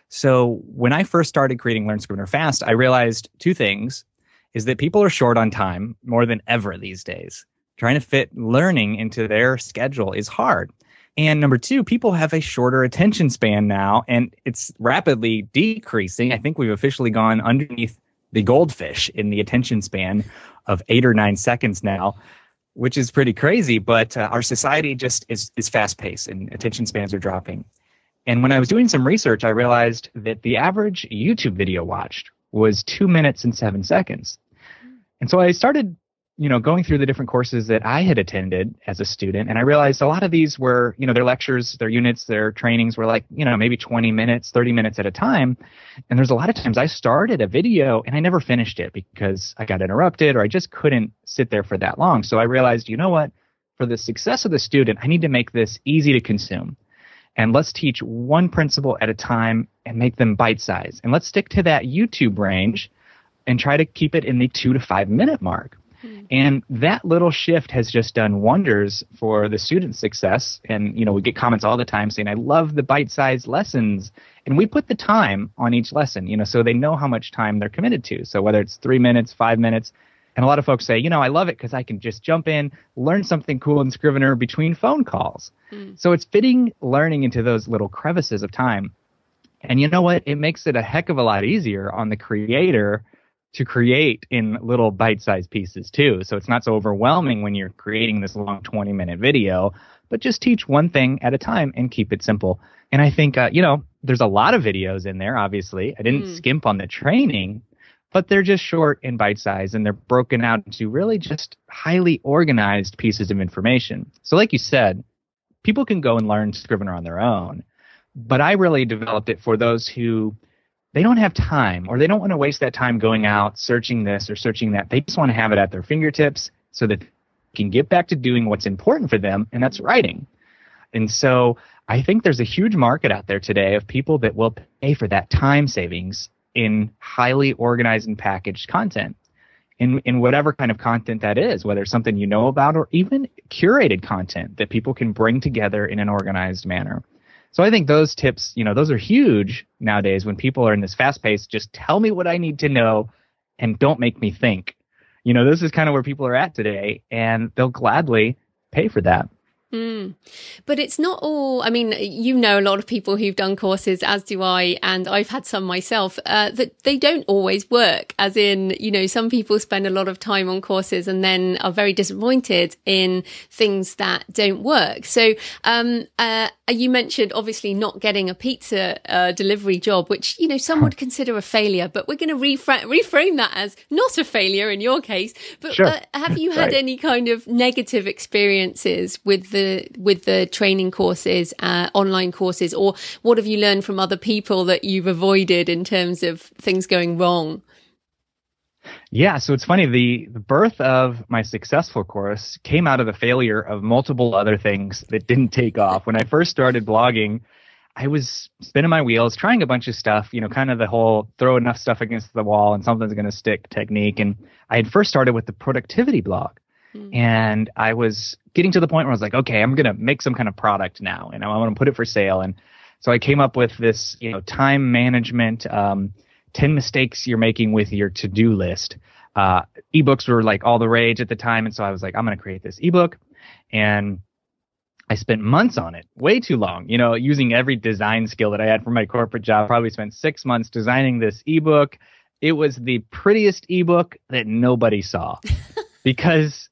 So when I first started creating Learn Scrivener Fast, I realized two things, is that people are short on time more than ever these days. Trying to fit learning into their schedule is hard. And number two, people have a shorter attention span now, and it's rapidly decreasing. I think we've officially gone underneath the goldfish in the attention span of eight or nine seconds now, which is pretty crazy. But uh, our society just is, is fast-paced, and attention spans are dropping. And when I was doing some research, I realized that the average YouTube video watched was two minutes and seven seconds. And so I started, you know, going through the different courses that I had attended as a student. And I realized a lot of these were, you know, their lectures, their units, their trainings were like, you know, maybe twenty minutes, thirty minutes at a time. And there's a lot of times I started a video and I never finished it because I got interrupted or I just couldn't sit there for that long. So I realized, you know what, for the success of the student, I need to make this easy to consume. And let's teach one principle at a time and make them bite-sized. And let's stick to that YouTube range and try to keep it in the two to five minute mark. Mm-hmm. And that little shift has just done wonders for the student's success. And, you know, we get comments all the time saying, I love the bite-sized lessons. And we put the time on each lesson, you know, so they know how much time they're committed to. So whether it's three minutes, five minutes, and a lot of folks say, you know, I love it because I can just jump in, learn something cool in Scrivener between phone calls. Mm. So it's fitting learning into those little crevices of time. And you know what? It makes it a heck of a lot easier on the creator to create in little bite-sized pieces too. So it's not so overwhelming when you're creating this long twenty minute video, but just teach one thing at a time and keep it simple. And I think, uh, you know, there's a lot of videos in there, obviously. I didn't mm. skimp on the training, but they're just short and bite-sized, and they're broken out into really just highly organized pieces of information. So like you said, people can go and learn Scrivener on their own, but I really developed it for those who they don't have time, or they don't want to waste that time going out, searching this or searching that. They just want to have it at their fingertips so that they can get back to doing what's important for them, and that's writing. And so I think there's a huge market out there today of people that will pay for that time savings in highly organized and packaged content, in in whatever kind of content that is, whether it's something you know about or even curated content that people can bring together in an organized manner. So I think those tips, you know, those are huge nowadays when people are in this fast pace. Just tell me what I need to know and don't make me think. You know, this is kind of where people are at today, and they'll gladly pay for that. Mm. But it's not all, I mean, you know, a lot of people who've done courses, as do I, and I've had some myself, uh, that they don't always work. As in, you know, some people spend a lot of time on courses and then are very disappointed in things that don't work. So, um, uh, you mentioned obviously not getting a pizza uh, delivery job, which, you know, some would consider a failure, but we're going to refra- reframe that as not a failure in your case. But sure. uh, have you had right. any kind of negative experiences with the The, with the training courses, uh, online courses, or what have you learned from other people that you've avoided in terms of things going wrong? Yeah, so it's funny. The, the birth of my successful course came out of the failure of multiple other things that didn't take off. When I first started blogging, I was spinning my wheels, trying a bunch of stuff, you know, kind of the whole throw enough stuff against the wall and something's going to stick technique. And I had first started with the productivity blog. Mm. And I was getting to the point where I was like, okay, I'm going to make some kind of product now, and I want to put it for sale. And so I came up with this, you know, time management, um, ten mistakes you're making with your to-do list. Uh, ebooks were like all the rage at the time. And so I was like, I'm going to create this ebook. And I spent months on it, way too long, you know, using every design skill that I had from my corporate job. Probably spent six months designing this ebook. It was the prettiest ebook that nobody saw because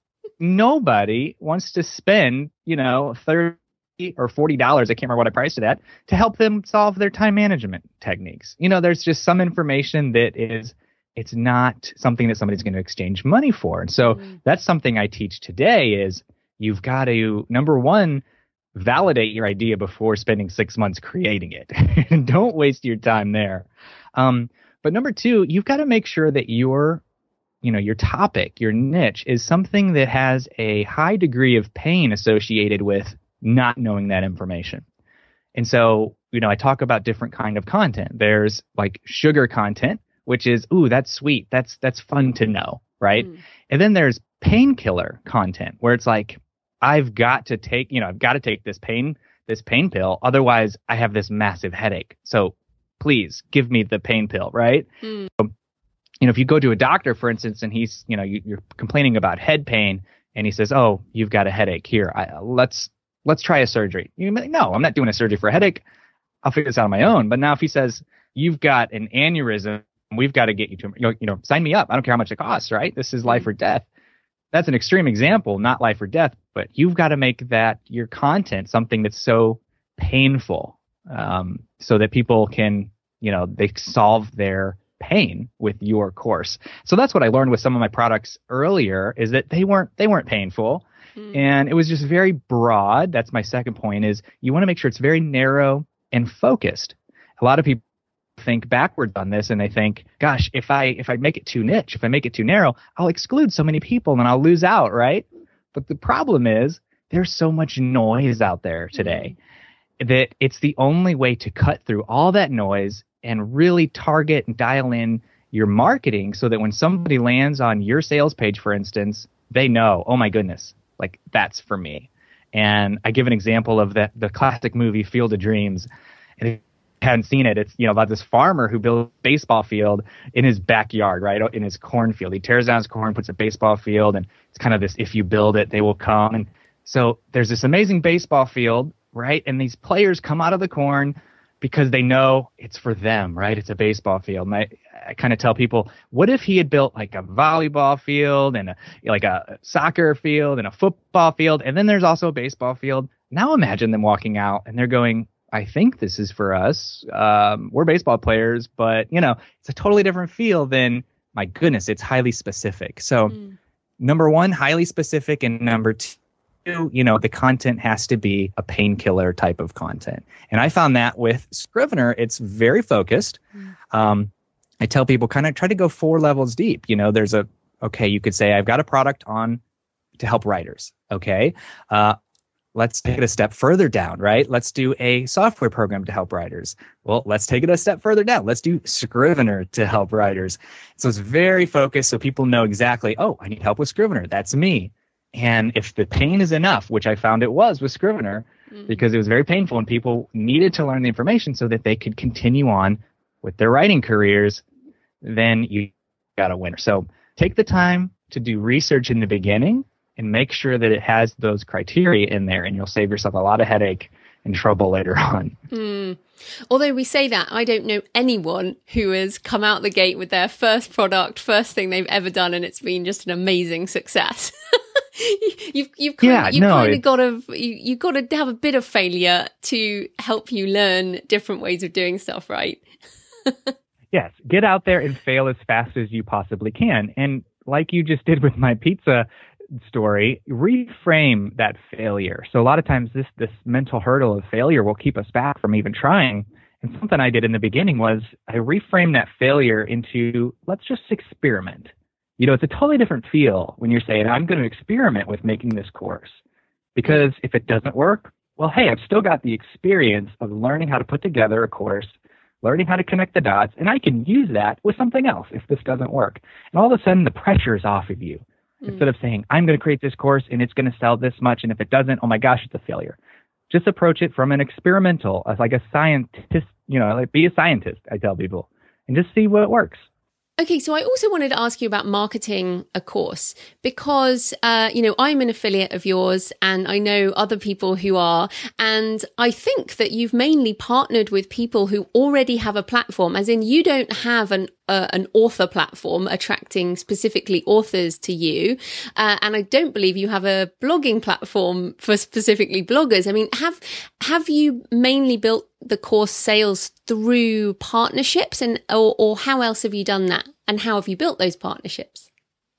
nobody wants to spend, you know, thirty or forty dollars, I can't remember what I priced it at, to help them solve their time management techniques. You know, there's just some information that is, it's not something that somebody's going to exchange money for. And so mm. that's something I teach today is you've got to, number one, validate your idea before spending six months creating it. Don't waste your time there. Um, but number two, you've got to make sure that your, you know, your topic, your niche is something that has a high degree of pain associated with not knowing that information. And so, you know, I talk about different kind of content. There's like sugar content, which is, ooh, that's sweet. That's, that's fun to know. Right. Mm. And then there's painkiller content where it's like, I've got to take, you know, I've got to take this pain, this pain pill. Otherwise, I have this massive headache. So please give me the pain pill, right? Mm. So, you know, if you go to a doctor, for instance, and he's, you know, you, you're complaining about head pain, and he says, "Oh, you've got a headache. Here, I, let's let's try a surgery." You like, no, I'm not doing a surgery for a headache. I'll figure this out on my own. But now, if he says you've got an aneurysm, we've got to get you to, you know, you know, sign me up. I don't care how much it costs, right? This is life or death. That's an extreme example, not life or death, but you've got to make that your content something that's so painful, um, so that people can, you know, they solve their pain with your course. So that's what I learned with some of my products earlier, is that they weren't they weren't painful, mm. and it was just very broad. That's my second point, is you want to make sure it's very narrow and focused. A lot of people think backwards on this, and they think, gosh, if I if I make it too niche, if I make it too narrow, I'll exclude so many people and I'll lose out, right? But the problem is there's so much noise out there today that it's the only way to cut through all that noise and really target and dial in your marketing so that when somebody lands on your sales page, for instance, they know, oh my goodness, like that's for me. And I give an example of the, the classic movie Field of Dreams. And if you hadn't seen it, it's, you know, about this farmer who built a baseball field in his backyard, right, in his cornfield. He tears down his corn, puts a baseball field, and it's kind of this, if you build it, they will come. And so there's this amazing baseball field, right? And these players come out of the corn because they know it's for them, right? It's a baseball field. And I, I kind of tell people, what if he had built like a volleyball field and a, like a soccer field and a football field, and then there's also a baseball field? Now imagine them walking out and they're going, I think this is for us. Um, we're baseball players, but you know, it's a totally different feel than, my goodness, it's highly specific. So mm. number one, highly specific, and number two, you know, the content has to be a painkiller type of content. And I found that with Scrivener, it's very focused. Mm. Um, I tell people kind of try to go four levels deep. You know, there's a, okay, you could say, I've got a product on to help writers. Okay. Uh, let's take it a step further down, right? Let's do a software program to help writers. Well, let's take it a step further down. Let's do Scrivener to help writers. So it's very focused so people know exactly, oh, I need help with Scrivener. That's me. And if the pain is enough, which I found it was with Scrivener, mm-hmm. because it was very painful and people needed to learn the information so that they could continue on with their writing careers, then you got a winner. So take the time to do research in the beginning and make sure that it has those criteria in there, and you'll save yourself a lot of headache and trouble later on. Mm. Although we say that, I don't know anyone who has come out the gate with their first product, first thing they've ever done, and it's been just an amazing success. you've you've kind, yeah, you've no, kind of got to you you've got to have a bit of failure to help you learn different ways of doing stuff, right? Yes, get out there and fail as fast as you possibly can, and like you just did with my pizza story, reframe that failure. So a lot of times this this mental hurdle of failure will keep us back from even trying. And something I did in the beginning was I reframed that failure into, let's just experiment. You know, it's a totally different feel when you're saying, I'm going to experiment with making this course. Because if it doesn't work, well, hey, I've still got the experience of learning how to put together a course, learning how to connect the dots, and I can use that with something else if this doesn't work. And all of a sudden, the pressure is off of you. Mm. Instead of saying, I'm going to create this course and it's going to sell this much, and if it doesn't, oh my gosh, it's a failure. Just approach it from an experimental, as like a scientist, you know, like be a scientist, I tell people, and just see what works. Okay, so I also wanted to ask you about marketing a course because, uh, you know, I'm an affiliate of yours and I know other people who are. And I think that you've mainly partnered with people who already have a platform, as in you don't have an uh, an author platform attracting specifically authors to you. Uh, and I don't believe you have a blogging platform for specifically bloggers. I mean, have have you mainly built the course sales through partnerships, and or, or how else have you done that, and how have you built those partnerships?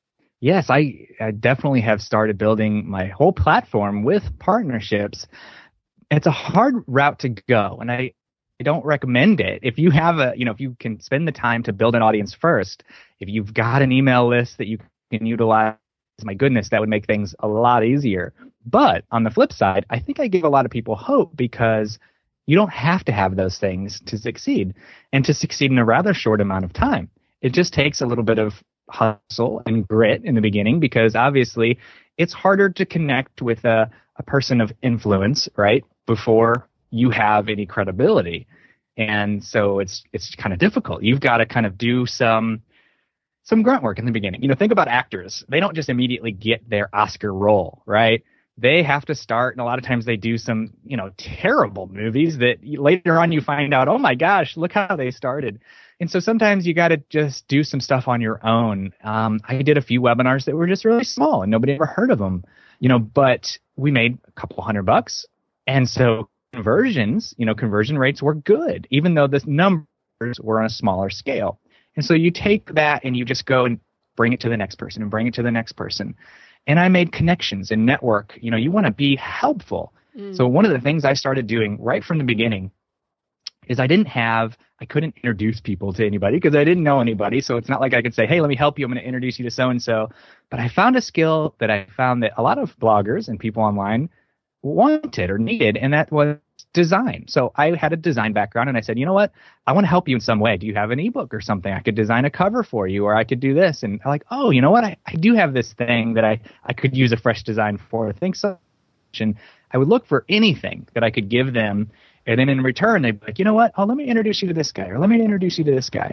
Yes, I, I definitely have started building my whole platform with partnerships. It's a hard route to go, and I, I don't recommend it. If you have a, you know, if you can spend the time to build an audience first, if you've got an email list that you can utilize, my goodness, that would make things a lot easier. But on the flip side, I think I give a lot of people hope because you don't have to have those things to succeed, and to succeed in a rather short amount of time. It just takes a little bit of hustle and grit in the beginning, because obviously it's harder to connect with a, a person of influence, right, before you have any credibility. And so it's it's kind of difficult. You've got to kind of do some some grunt work in the beginning. You know, think about actors. They don't just immediately get their Oscar role, right? They have to start, and a lot of times they do some, you know, terrible movies that later on you find out, oh my gosh, look how they started. And so sometimes you got to just do some stuff on your own. Um, I did a few webinars that were just really small and nobody ever heard of them, you know, but we made a couple hundred bucks. And so conversions, you know, conversion rates were good, even though the numbers were on a smaller scale. And so you take that and you just go and bring it to the next person and bring it to the next person. And I made connections and network. You know, you want to be helpful. Mm. So one of the things I started doing right from the beginning is I didn't have, I couldn't introduce people to anybody because I didn't know anybody. So it's not like I could say, hey, let me help you. I'm going to introduce you to so-and-so. But I found a skill that I found that a lot of bloggers and people online wanted or needed, and that was design. So I had a design background and I said, you know what? I want to help you in some way. Do you have an ebook or something? I could design a cover for you, or I could do this. And I'm like, oh, you know what? I, I do have this thing that I, I could use a fresh design for. Thanks so much. And I would look for anything that I could give them. And then in return, they'd be like, you know what? Oh, let me introduce you to this guy, or let me introduce you to this guy.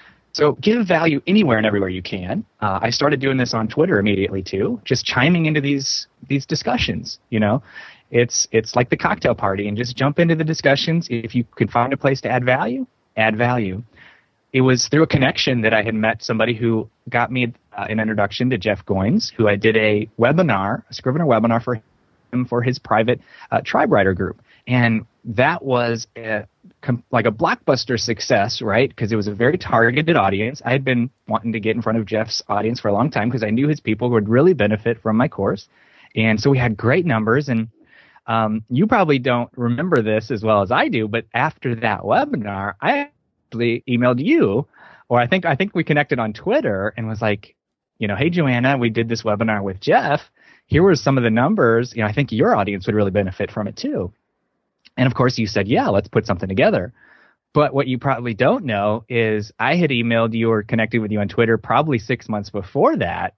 So give value anywhere and everywhere you can. Uh, I started doing this on Twitter immediately too, just chiming into these these discussions. You know, it's it's like the cocktail party, and just jump into the discussions. If you can find a place to add value, add value. It was through a connection that I had met somebody who got me uh, an introduction to Jeff Goins, who I did a webinar, a Scrivener webinar for him for his private uh, Tribe Writer group. And that was a, like a blockbuster success, right? Because it was a very targeted audience. I had been wanting to get in front of Jeff's audience for a long time because I knew his people would really benefit from my course. And so we had great numbers. And um, you probably don't remember this as well as I do, but after that webinar, I actually emailed you, or I think I think we connected on Twitter and was like, you know, hey, Joanna, we did this webinar with Jeff. Here were some of the numbers. You know, I think your audience would really benefit from it too. And of course, you said, yeah, let's put something together. But what you probably don't know is I had emailed you or connected with you on Twitter probably six months before that,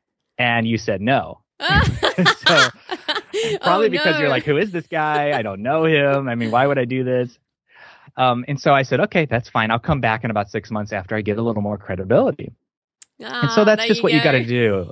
and you said no. So probably oh, because no. you're like, who is this guy? I don't know him. I mean, why would I do this? Um, and so I said, okay, that's fine. I'll come back in about six months after I get a little more credibility. Ah, and so that's just what go. you got to do.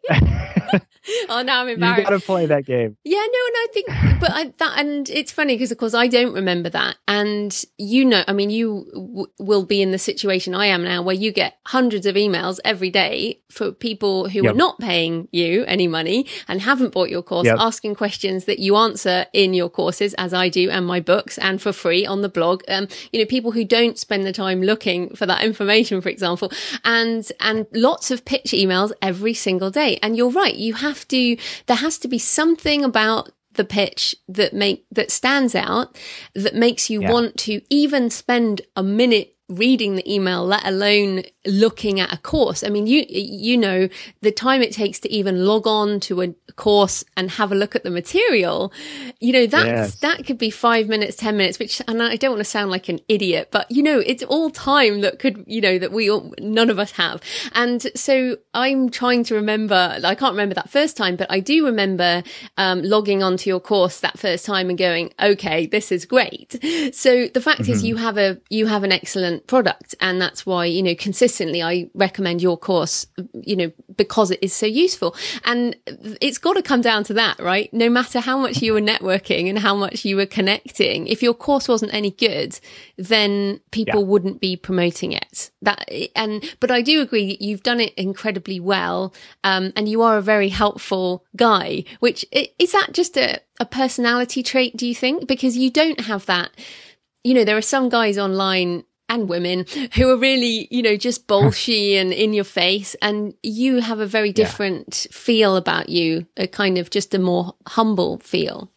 Oh, now I'm embarrassed. You got to play that game. Yeah, no, and I think, but I, that, and it's funny because, of course, I don't remember that. And you know, I mean, you w- will be in the situation I am now where you get hundreds of emails every day for people who yep. are not paying you any money and haven't bought your course, yep. asking questions that you answer in your courses, as I do, and my books, and for free on the blog. Um, you know, people who don't spend the time looking for that information, for example, and, and lots of pitch emails every single day. And you're right. You have to, there has to be something about the pitch that make, that stands out, that makes you yeah. want to even spend a minute reading the email, let alone looking at a course. I mean, you, you know, the time it takes to even log on to a course and have a look at the material, you know, that's, yes. that could be five minutes, ten minutes, which, and I don't want to sound like an idiot, but you know, it's all time that could, you know, that we all, none of us have. And so I'm trying to remember, I can't remember that first time, but I do remember, um, logging onto your course that first time and going, okay, this is great. So the fact mm-hmm. is you have a, you have an excellent excellent product. And that's why, you know, consistently I recommend your course, you know, because it is so useful. And it's got to come down to that, right? No matter how much you were networking and how much you were connecting, if your course wasn't any good, then people yeah. wouldn't be promoting it. That, and, but I do agree that you've done it incredibly well. Um, and you are a very helpful guy, which is that just a, a personality trait, do you think? Because you don't have that, you know, there are some guys online and women who are really, you know, just bolshy and in your face, and you have a very different yeah. feel about you, a kind of just a more humble feel.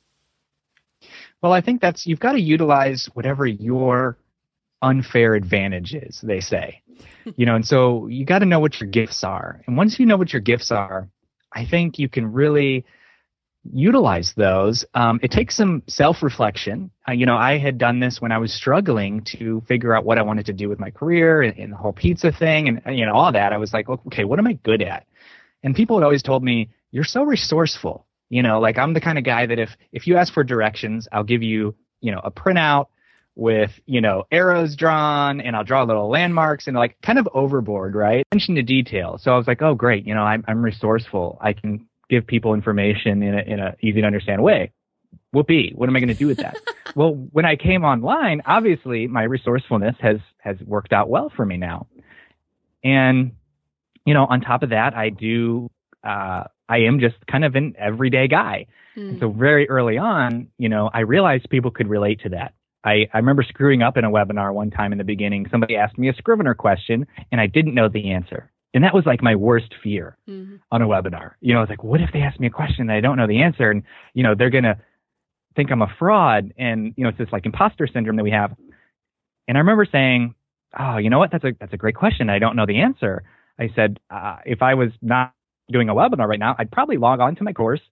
Well, I think that's, you've got to utilize whatever your unfair advantage is, they say, you know, and so you got to know what your gifts are. And once you know what your gifts are, I think you can really utilize those. Um, it takes some self-reflection. Uh, you know, I had done this when I was struggling to figure out what I wanted to do with my career and, and the whole pizza thing and, you know, all that. I was like, okay, what am I good at? And people had always told me, you're so resourceful. You know, like I'm the kind of guy that if, if you ask for directions, I'll give you, you know, a printout with, you know, arrows drawn, and I'll draw little landmarks and like kind of overboard, right? Attention to detail. So I was like, oh, great. You know, I'm, I'm resourceful. I can give people information in a, in a easy to understand way. Whoopee. What am I going to do with that? Well, when I came online, obviously my resourcefulness has, has worked out well for me now. And, you know, on top of that, I do, uh, I am just kind of an everyday guy. Mm. So very early on, you know, I realized people could relate to that. I, I remember screwing up in a webinar one time in the beginning. Somebody asked me a Scrivener question and I didn't know the answer. And that was like my worst fear mm-hmm. on a webinar. You know, I was like, what if they ask me a question and I don't know the answer? And, you know, they're going to think I'm a fraud. And, you know, it's this like imposter syndrome that we have. And I remember saying, oh, you know what? That's a, that's a great question. I don't know the answer. I said, uh, if I was not doing a webinar right now, I'd probably log on to my course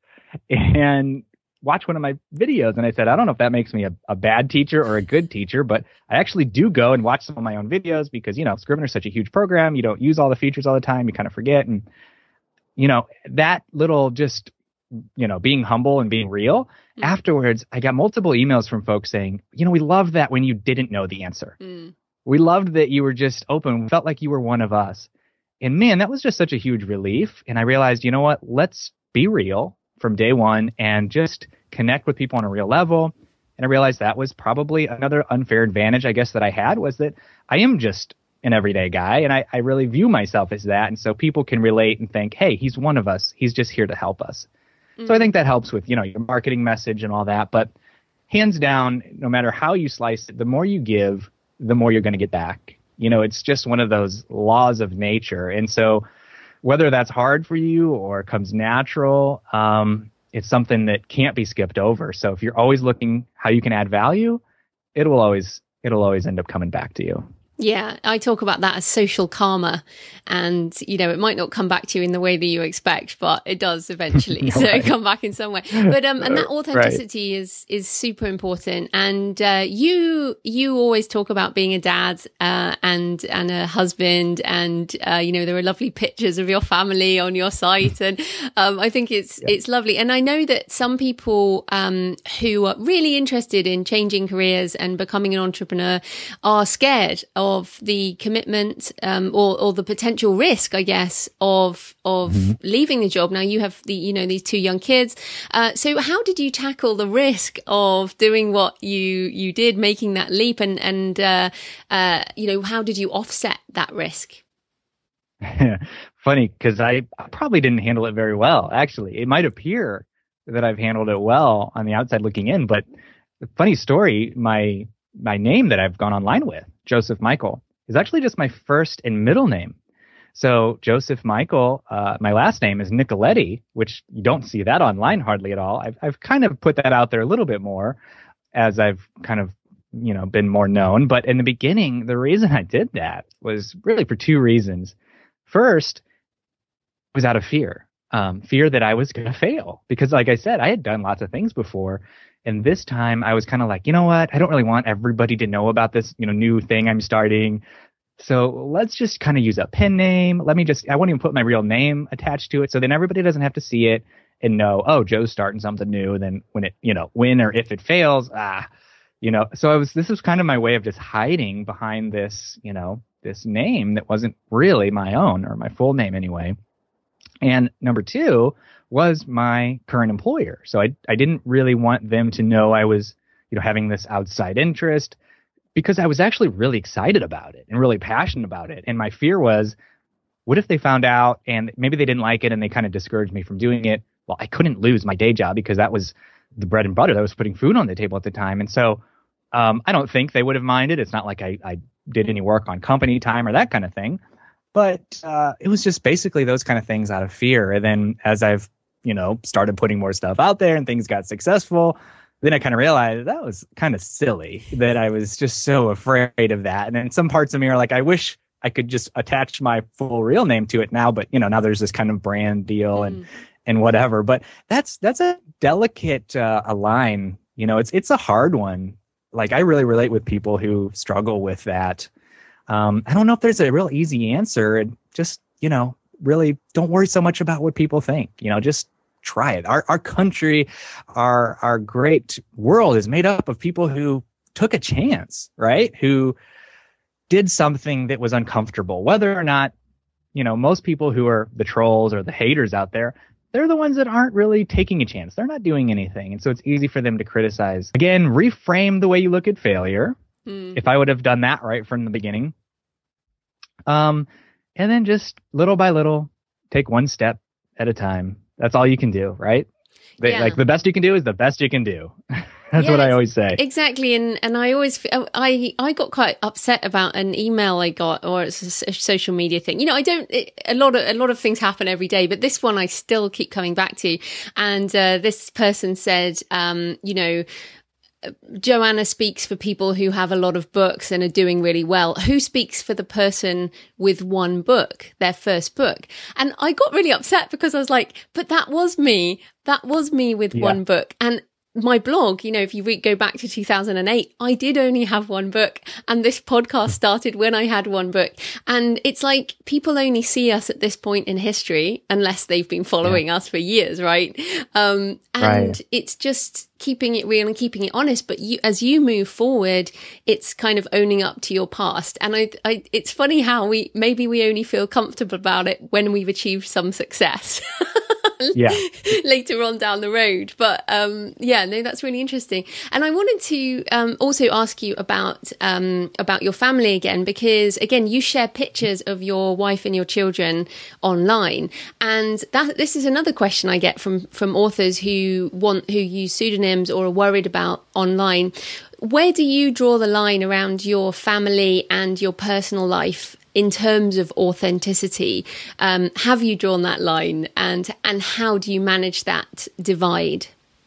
and watch one of my videos. And I said, I don't know if that makes me a, a bad teacher or a good teacher, but I actually do go and watch some of my own videos because, you know, Scrivener is such a huge program. You don't use all the features all the time. You kind of forget. And, you know, that little just, you know, being humble and being real. Mm. Afterwards, I got multiple emails from folks saying, you know, we loved that when you didn't know the answer. Mm. We loved that you were just open. We felt like you were one of us. And man, that was just such a huge relief. And I realized, you know what, let's be real from day one and just connect with people on a real level. And I realized that was probably another unfair advantage, I guess, that I had, was that I am just an everyday guy. And I, I really view myself as that. And so people can relate and think, hey, he's one of us. He's just here to help us. Mm-hmm. So I think that helps with, you know, your marketing message and all that. But hands down, no matter how you slice it, the more you give, the more you're going to get back. You know, it's just one of those laws of nature. And so whether that's hard for you or comes natural, um, it's something that can't be skipped over. So if you're always looking how you can add value, it will always, it'll always end up coming back to you. Yeah, I talk about that as social karma, and you know, it might not come back to you in the way that you expect, but it does eventually. Right. So it come back in some way. But um, and that authenticity right. is is super important. And uh, you you always talk about being a dad uh, and and a husband, and uh, you know, there are lovely pictures of your family on your site, and um, I think it's yeah. it's lovely. And I know that some people um, who are really interested in changing careers and becoming an entrepreneur are scared of of the commitment um, or, or the potential risk, I guess, of of mm-hmm. leaving the job. Now you have the you know these two young kids. Uh, so how did you tackle the risk of doing what you you did, making that leap, and and uh, uh, you know how did you offset that risk? Funny, because I probably didn't handle it very well. Actually, it might appear that I've handled it well on the outside looking in, but funny story, my my name that I've gone online with, Joseph Michael, is actually just my first and middle name. So Joseph Michael, uh, my last name is Nicoletti, which you don't see that online hardly at all. I've I've kind of put that out there a little bit more as I've kind of, you know, been more known. But in the beginning, the reason I did that was really for two reasons. First, it was out of fear, um, fear that I was going to fail, because like I said, I had done lots of things before. And this time I was kind of like, you know what? I don't really want everybody to know about this, you know, new thing I'm starting. So let's just kind of use a pen name. Let me just, I won't even put my real name attached to it. So then everybody doesn't have to see it and know, oh, Joe's starting something new. And then when it, you know, when or if it fails, ah, you know, so I was, this was kind of my way of just hiding behind this, you know, this name that wasn't really my own, or my full name anyway. And number two was my current employer. So I, I didn't really want them to know I was, you know, having this outside interest, because I was actually really excited about it and really passionate about it. And my fear was, what if they found out and maybe they didn't like it and they kind of discouraged me from doing it? Well, I couldn't lose my day job because that was the bread and butter that was putting food on the table at the time. And so um, I don't think they would have minded. It's not like I, I did any work on company time or that kind of thing. But uh, it was just basically those kind of things out of fear. And then as I've, you know, started putting more stuff out there and things got successful, then I kind of realized that was kind of silly, that I was just so afraid of that. And then some parts of me are like, I wish I could just attach my full real name to it now. But, you know, now there's this kind of brand deal and, mm. and whatever. But that's that's a delicate uh, a line. You know, it's it's a hard one. Like, I really relate with people who struggle with that. Um, I don't know if there's a real easy answer. And just, you know, really don't worry so much about what people think. You know, just try it. Our our country, our our great world is made up of people who took a chance, right? Who did something that was uncomfortable. Whether or not, you know, most people who are the trolls or the haters out there, they're the ones that aren't really taking a chance. They're not doing anything. And so it's easy for them to criticize. Again, reframe the way you look at failure. Mm. If I would have done that right from the beginning. Um, and then just little by little, take one step at a time. That's all you can do, right? They, yeah. Like the best you can do is the best you can do. That's yeah, what I always say. Exactly. And and I always, I I got quite upset about an email I got, or it's a social media thing. You know, I don't, it, a lot of, a lot of things happen every day, but this one I still keep coming back to. And uh, this person said, um, you know, Joanna speaks for people who have a lot of books and are doing really well. Who speaks for the person with one book, their first book? And I got really upset because I was like, but that was me. That was me with yeah. one book. And my blog, you know, if you re- go back to two thousand eight, I did only have one book, and this podcast started when I had one book. And it's like people only see us at this point in history unless they've been following yeah. us for years, right? Um, and right. it's just keeping it real and keeping it honest. But you, as you move forward, it's kind of owning up to your past. And I, I, it's funny how we maybe we only feel comfortable about it when we've achieved some success. yeah. later on down the road. But um yeah, no, that's really interesting. And I wanted to um also ask you about um about your family again, because again, you share pictures of your wife and your children online. And that this is another question I get from from authors who want who use pseudonyms or are worried about online. Where do you draw the line around your family and your personal life in terms of authenticity? Um, have you drawn that line, and and how do you manage that divide?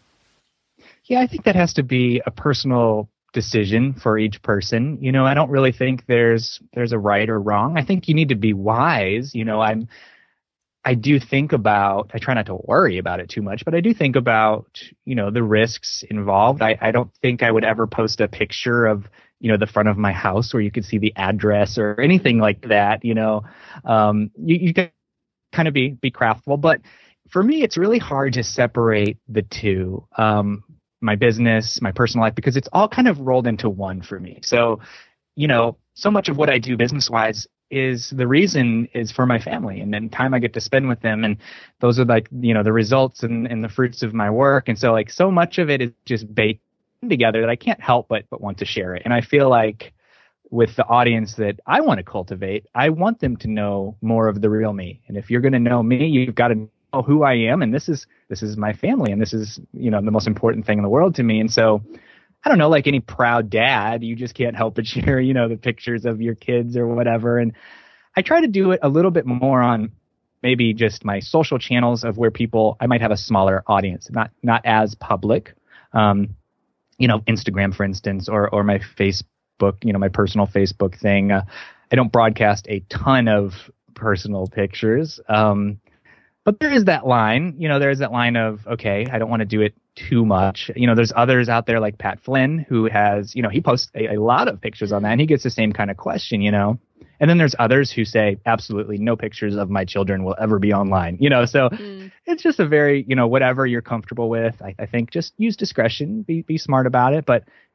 Yeah, I think that has to be a personal decision for each person. You know, I don't really think there's there's a right or wrong. I think you need to be wise. You know, I'm I do think about, I try not to worry about it too much, but I do think about, you know, the risks involved. I, I don't think I would ever post a picture of, you know, the front of my house where you could see the address or anything like that. You know, um, you, you can kind of be, be craftful, but for me, it's really hard to separate the two, um, my business, my personal life, because it's all kind of rolled into one for me. So, you know, so much of what I do business wise is the reason is for my family and then time I get to spend with them. And those are like, you know, the results and, and the fruits of my work. And so like so much of it is just baked together that I can't help but, but want to share it. And I feel like with the audience that I want to cultivate, I want them to know more of the real me. And if you're going to know me, you've got to know who I am. And this is, this is my family. And this is, you know, the most important thing in the world to me. And so I don't know, like any proud dad, you just can't help but share, you know, the pictures of your kids or whatever. And I try to do it a little bit more on maybe just my social channels of where people, I might have a smaller audience, not not as public. Um, you know, Instagram, for instance, or or my Facebook, you know, my personal Facebook thing. Uh, I don't broadcast a ton of personal pictures. Um, but there is that line, you know, there is that line of, okay, I don't want to do it too much. You know, there's others out there like Pat Flynn who has, you know, he posts a, a lot of pictures on that and he gets the same kind of question, you know. And then there's others who say absolutely no pictures of my children will ever be online, you know. So mm. it's just a very, you know, whatever you're comfortable with. I, I think just use discretion, be be smart about it. But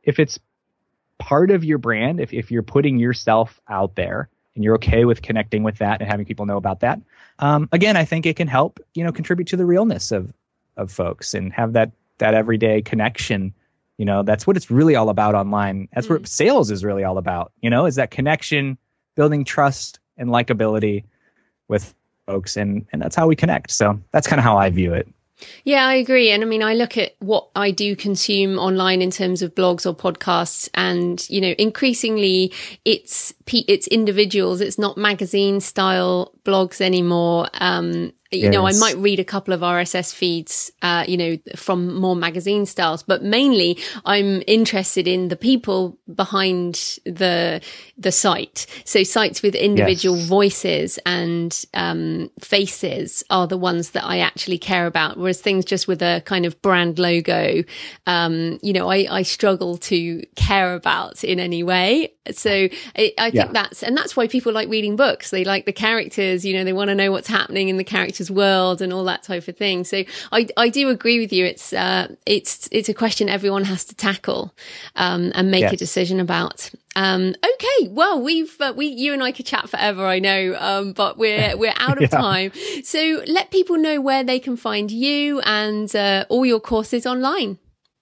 if it's part of your brand, if, if you're putting yourself out there and you're okay with connecting with that and having people know about that, um, again, I think it can help, you know, contribute to the realness of, of folks and have that, that everyday connection. You know, that's what it's really all about online. That's mm. what sales is really all about, you know, is that connection, building trust and likability with folks. And, and that's how we connect. So that's kind of how I view it. Yeah, I agree. And I mean, I look at what I do consume online in terms of blogs or podcasts, and, you know, increasingly it's, it's individuals. It's not magazine style blogs anymore. Um, You yes. know, I might read a couple of R S S feeds, uh, you know, from more magazine styles, but mainly I'm interested in the people behind the, the site. So sites with individual yes. voices and, um, faces are the ones that I actually care about. Whereas things just with a kind of brand logo, um, you know, I, I struggle to care about in any way. So I, I think yeah. that's, and that's why people like reading books. They like the characters, you know, they want to know what's happening in the characters' world and all that type of thing. So I, I do agree with you. It's, uh, it's, it's a question everyone has to tackle, um, and make yes. a decision about. Um, okay. Well, we've, uh, we, you and I could chat forever, I know, um, but we're, we're out of yeah. time. So let people know where they can find you and, uh, all your courses online.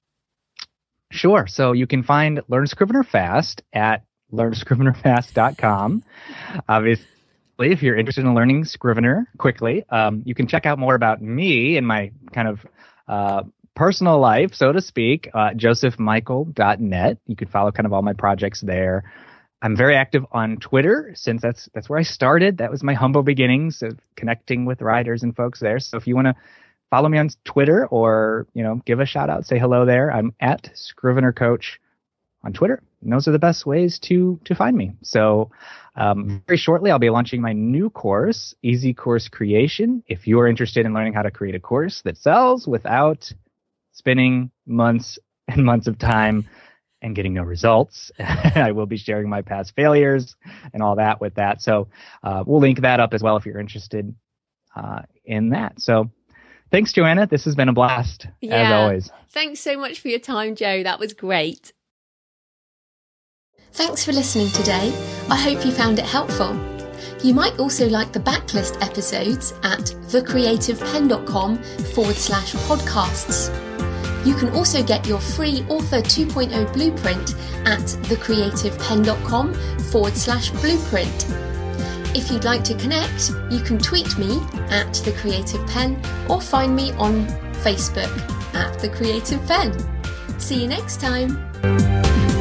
Sure. So you can find Learn Scrivener Fast at learn scrivener fast dot com. Obviously, if you're interested in learning Scrivener quickly, um, you can check out more about me and my kind of uh, personal life, so to speak, uh, joseph michael dot net. You can follow kind of all my projects there. I'm very active on Twitter, since that's that's where I started. That was my humble beginnings of connecting with writers and folks there. So if you want to follow me on Twitter, or, you know, give a shout out, say hello there, I'm at Scrivener Coach on Twitter. And those are the best ways to to find me. So um, very shortly, I'll be launching my new course, Easy Course Creation. If you're interested in learning how to create a course that sells without spending months and months of time and getting no results, I will be sharing my past failures and all that with that. So uh, we'll link that up as well if you're interested uh, in that. So thanks, Joanna. This has been a blast, yeah. as always. Thanks so much for your time, Joe. That was great. Thanks for listening today. I hope you found it helpful. You might also like the backlist episodes at thecreativepen.com forward slash podcasts. You can also get your free Author two point oh blueprint at thecreativepen.com forward slash blueprint. If you'd like to connect, you can tweet me at The Creative Pen or find me on Facebook at The Creative Pen. See you next time.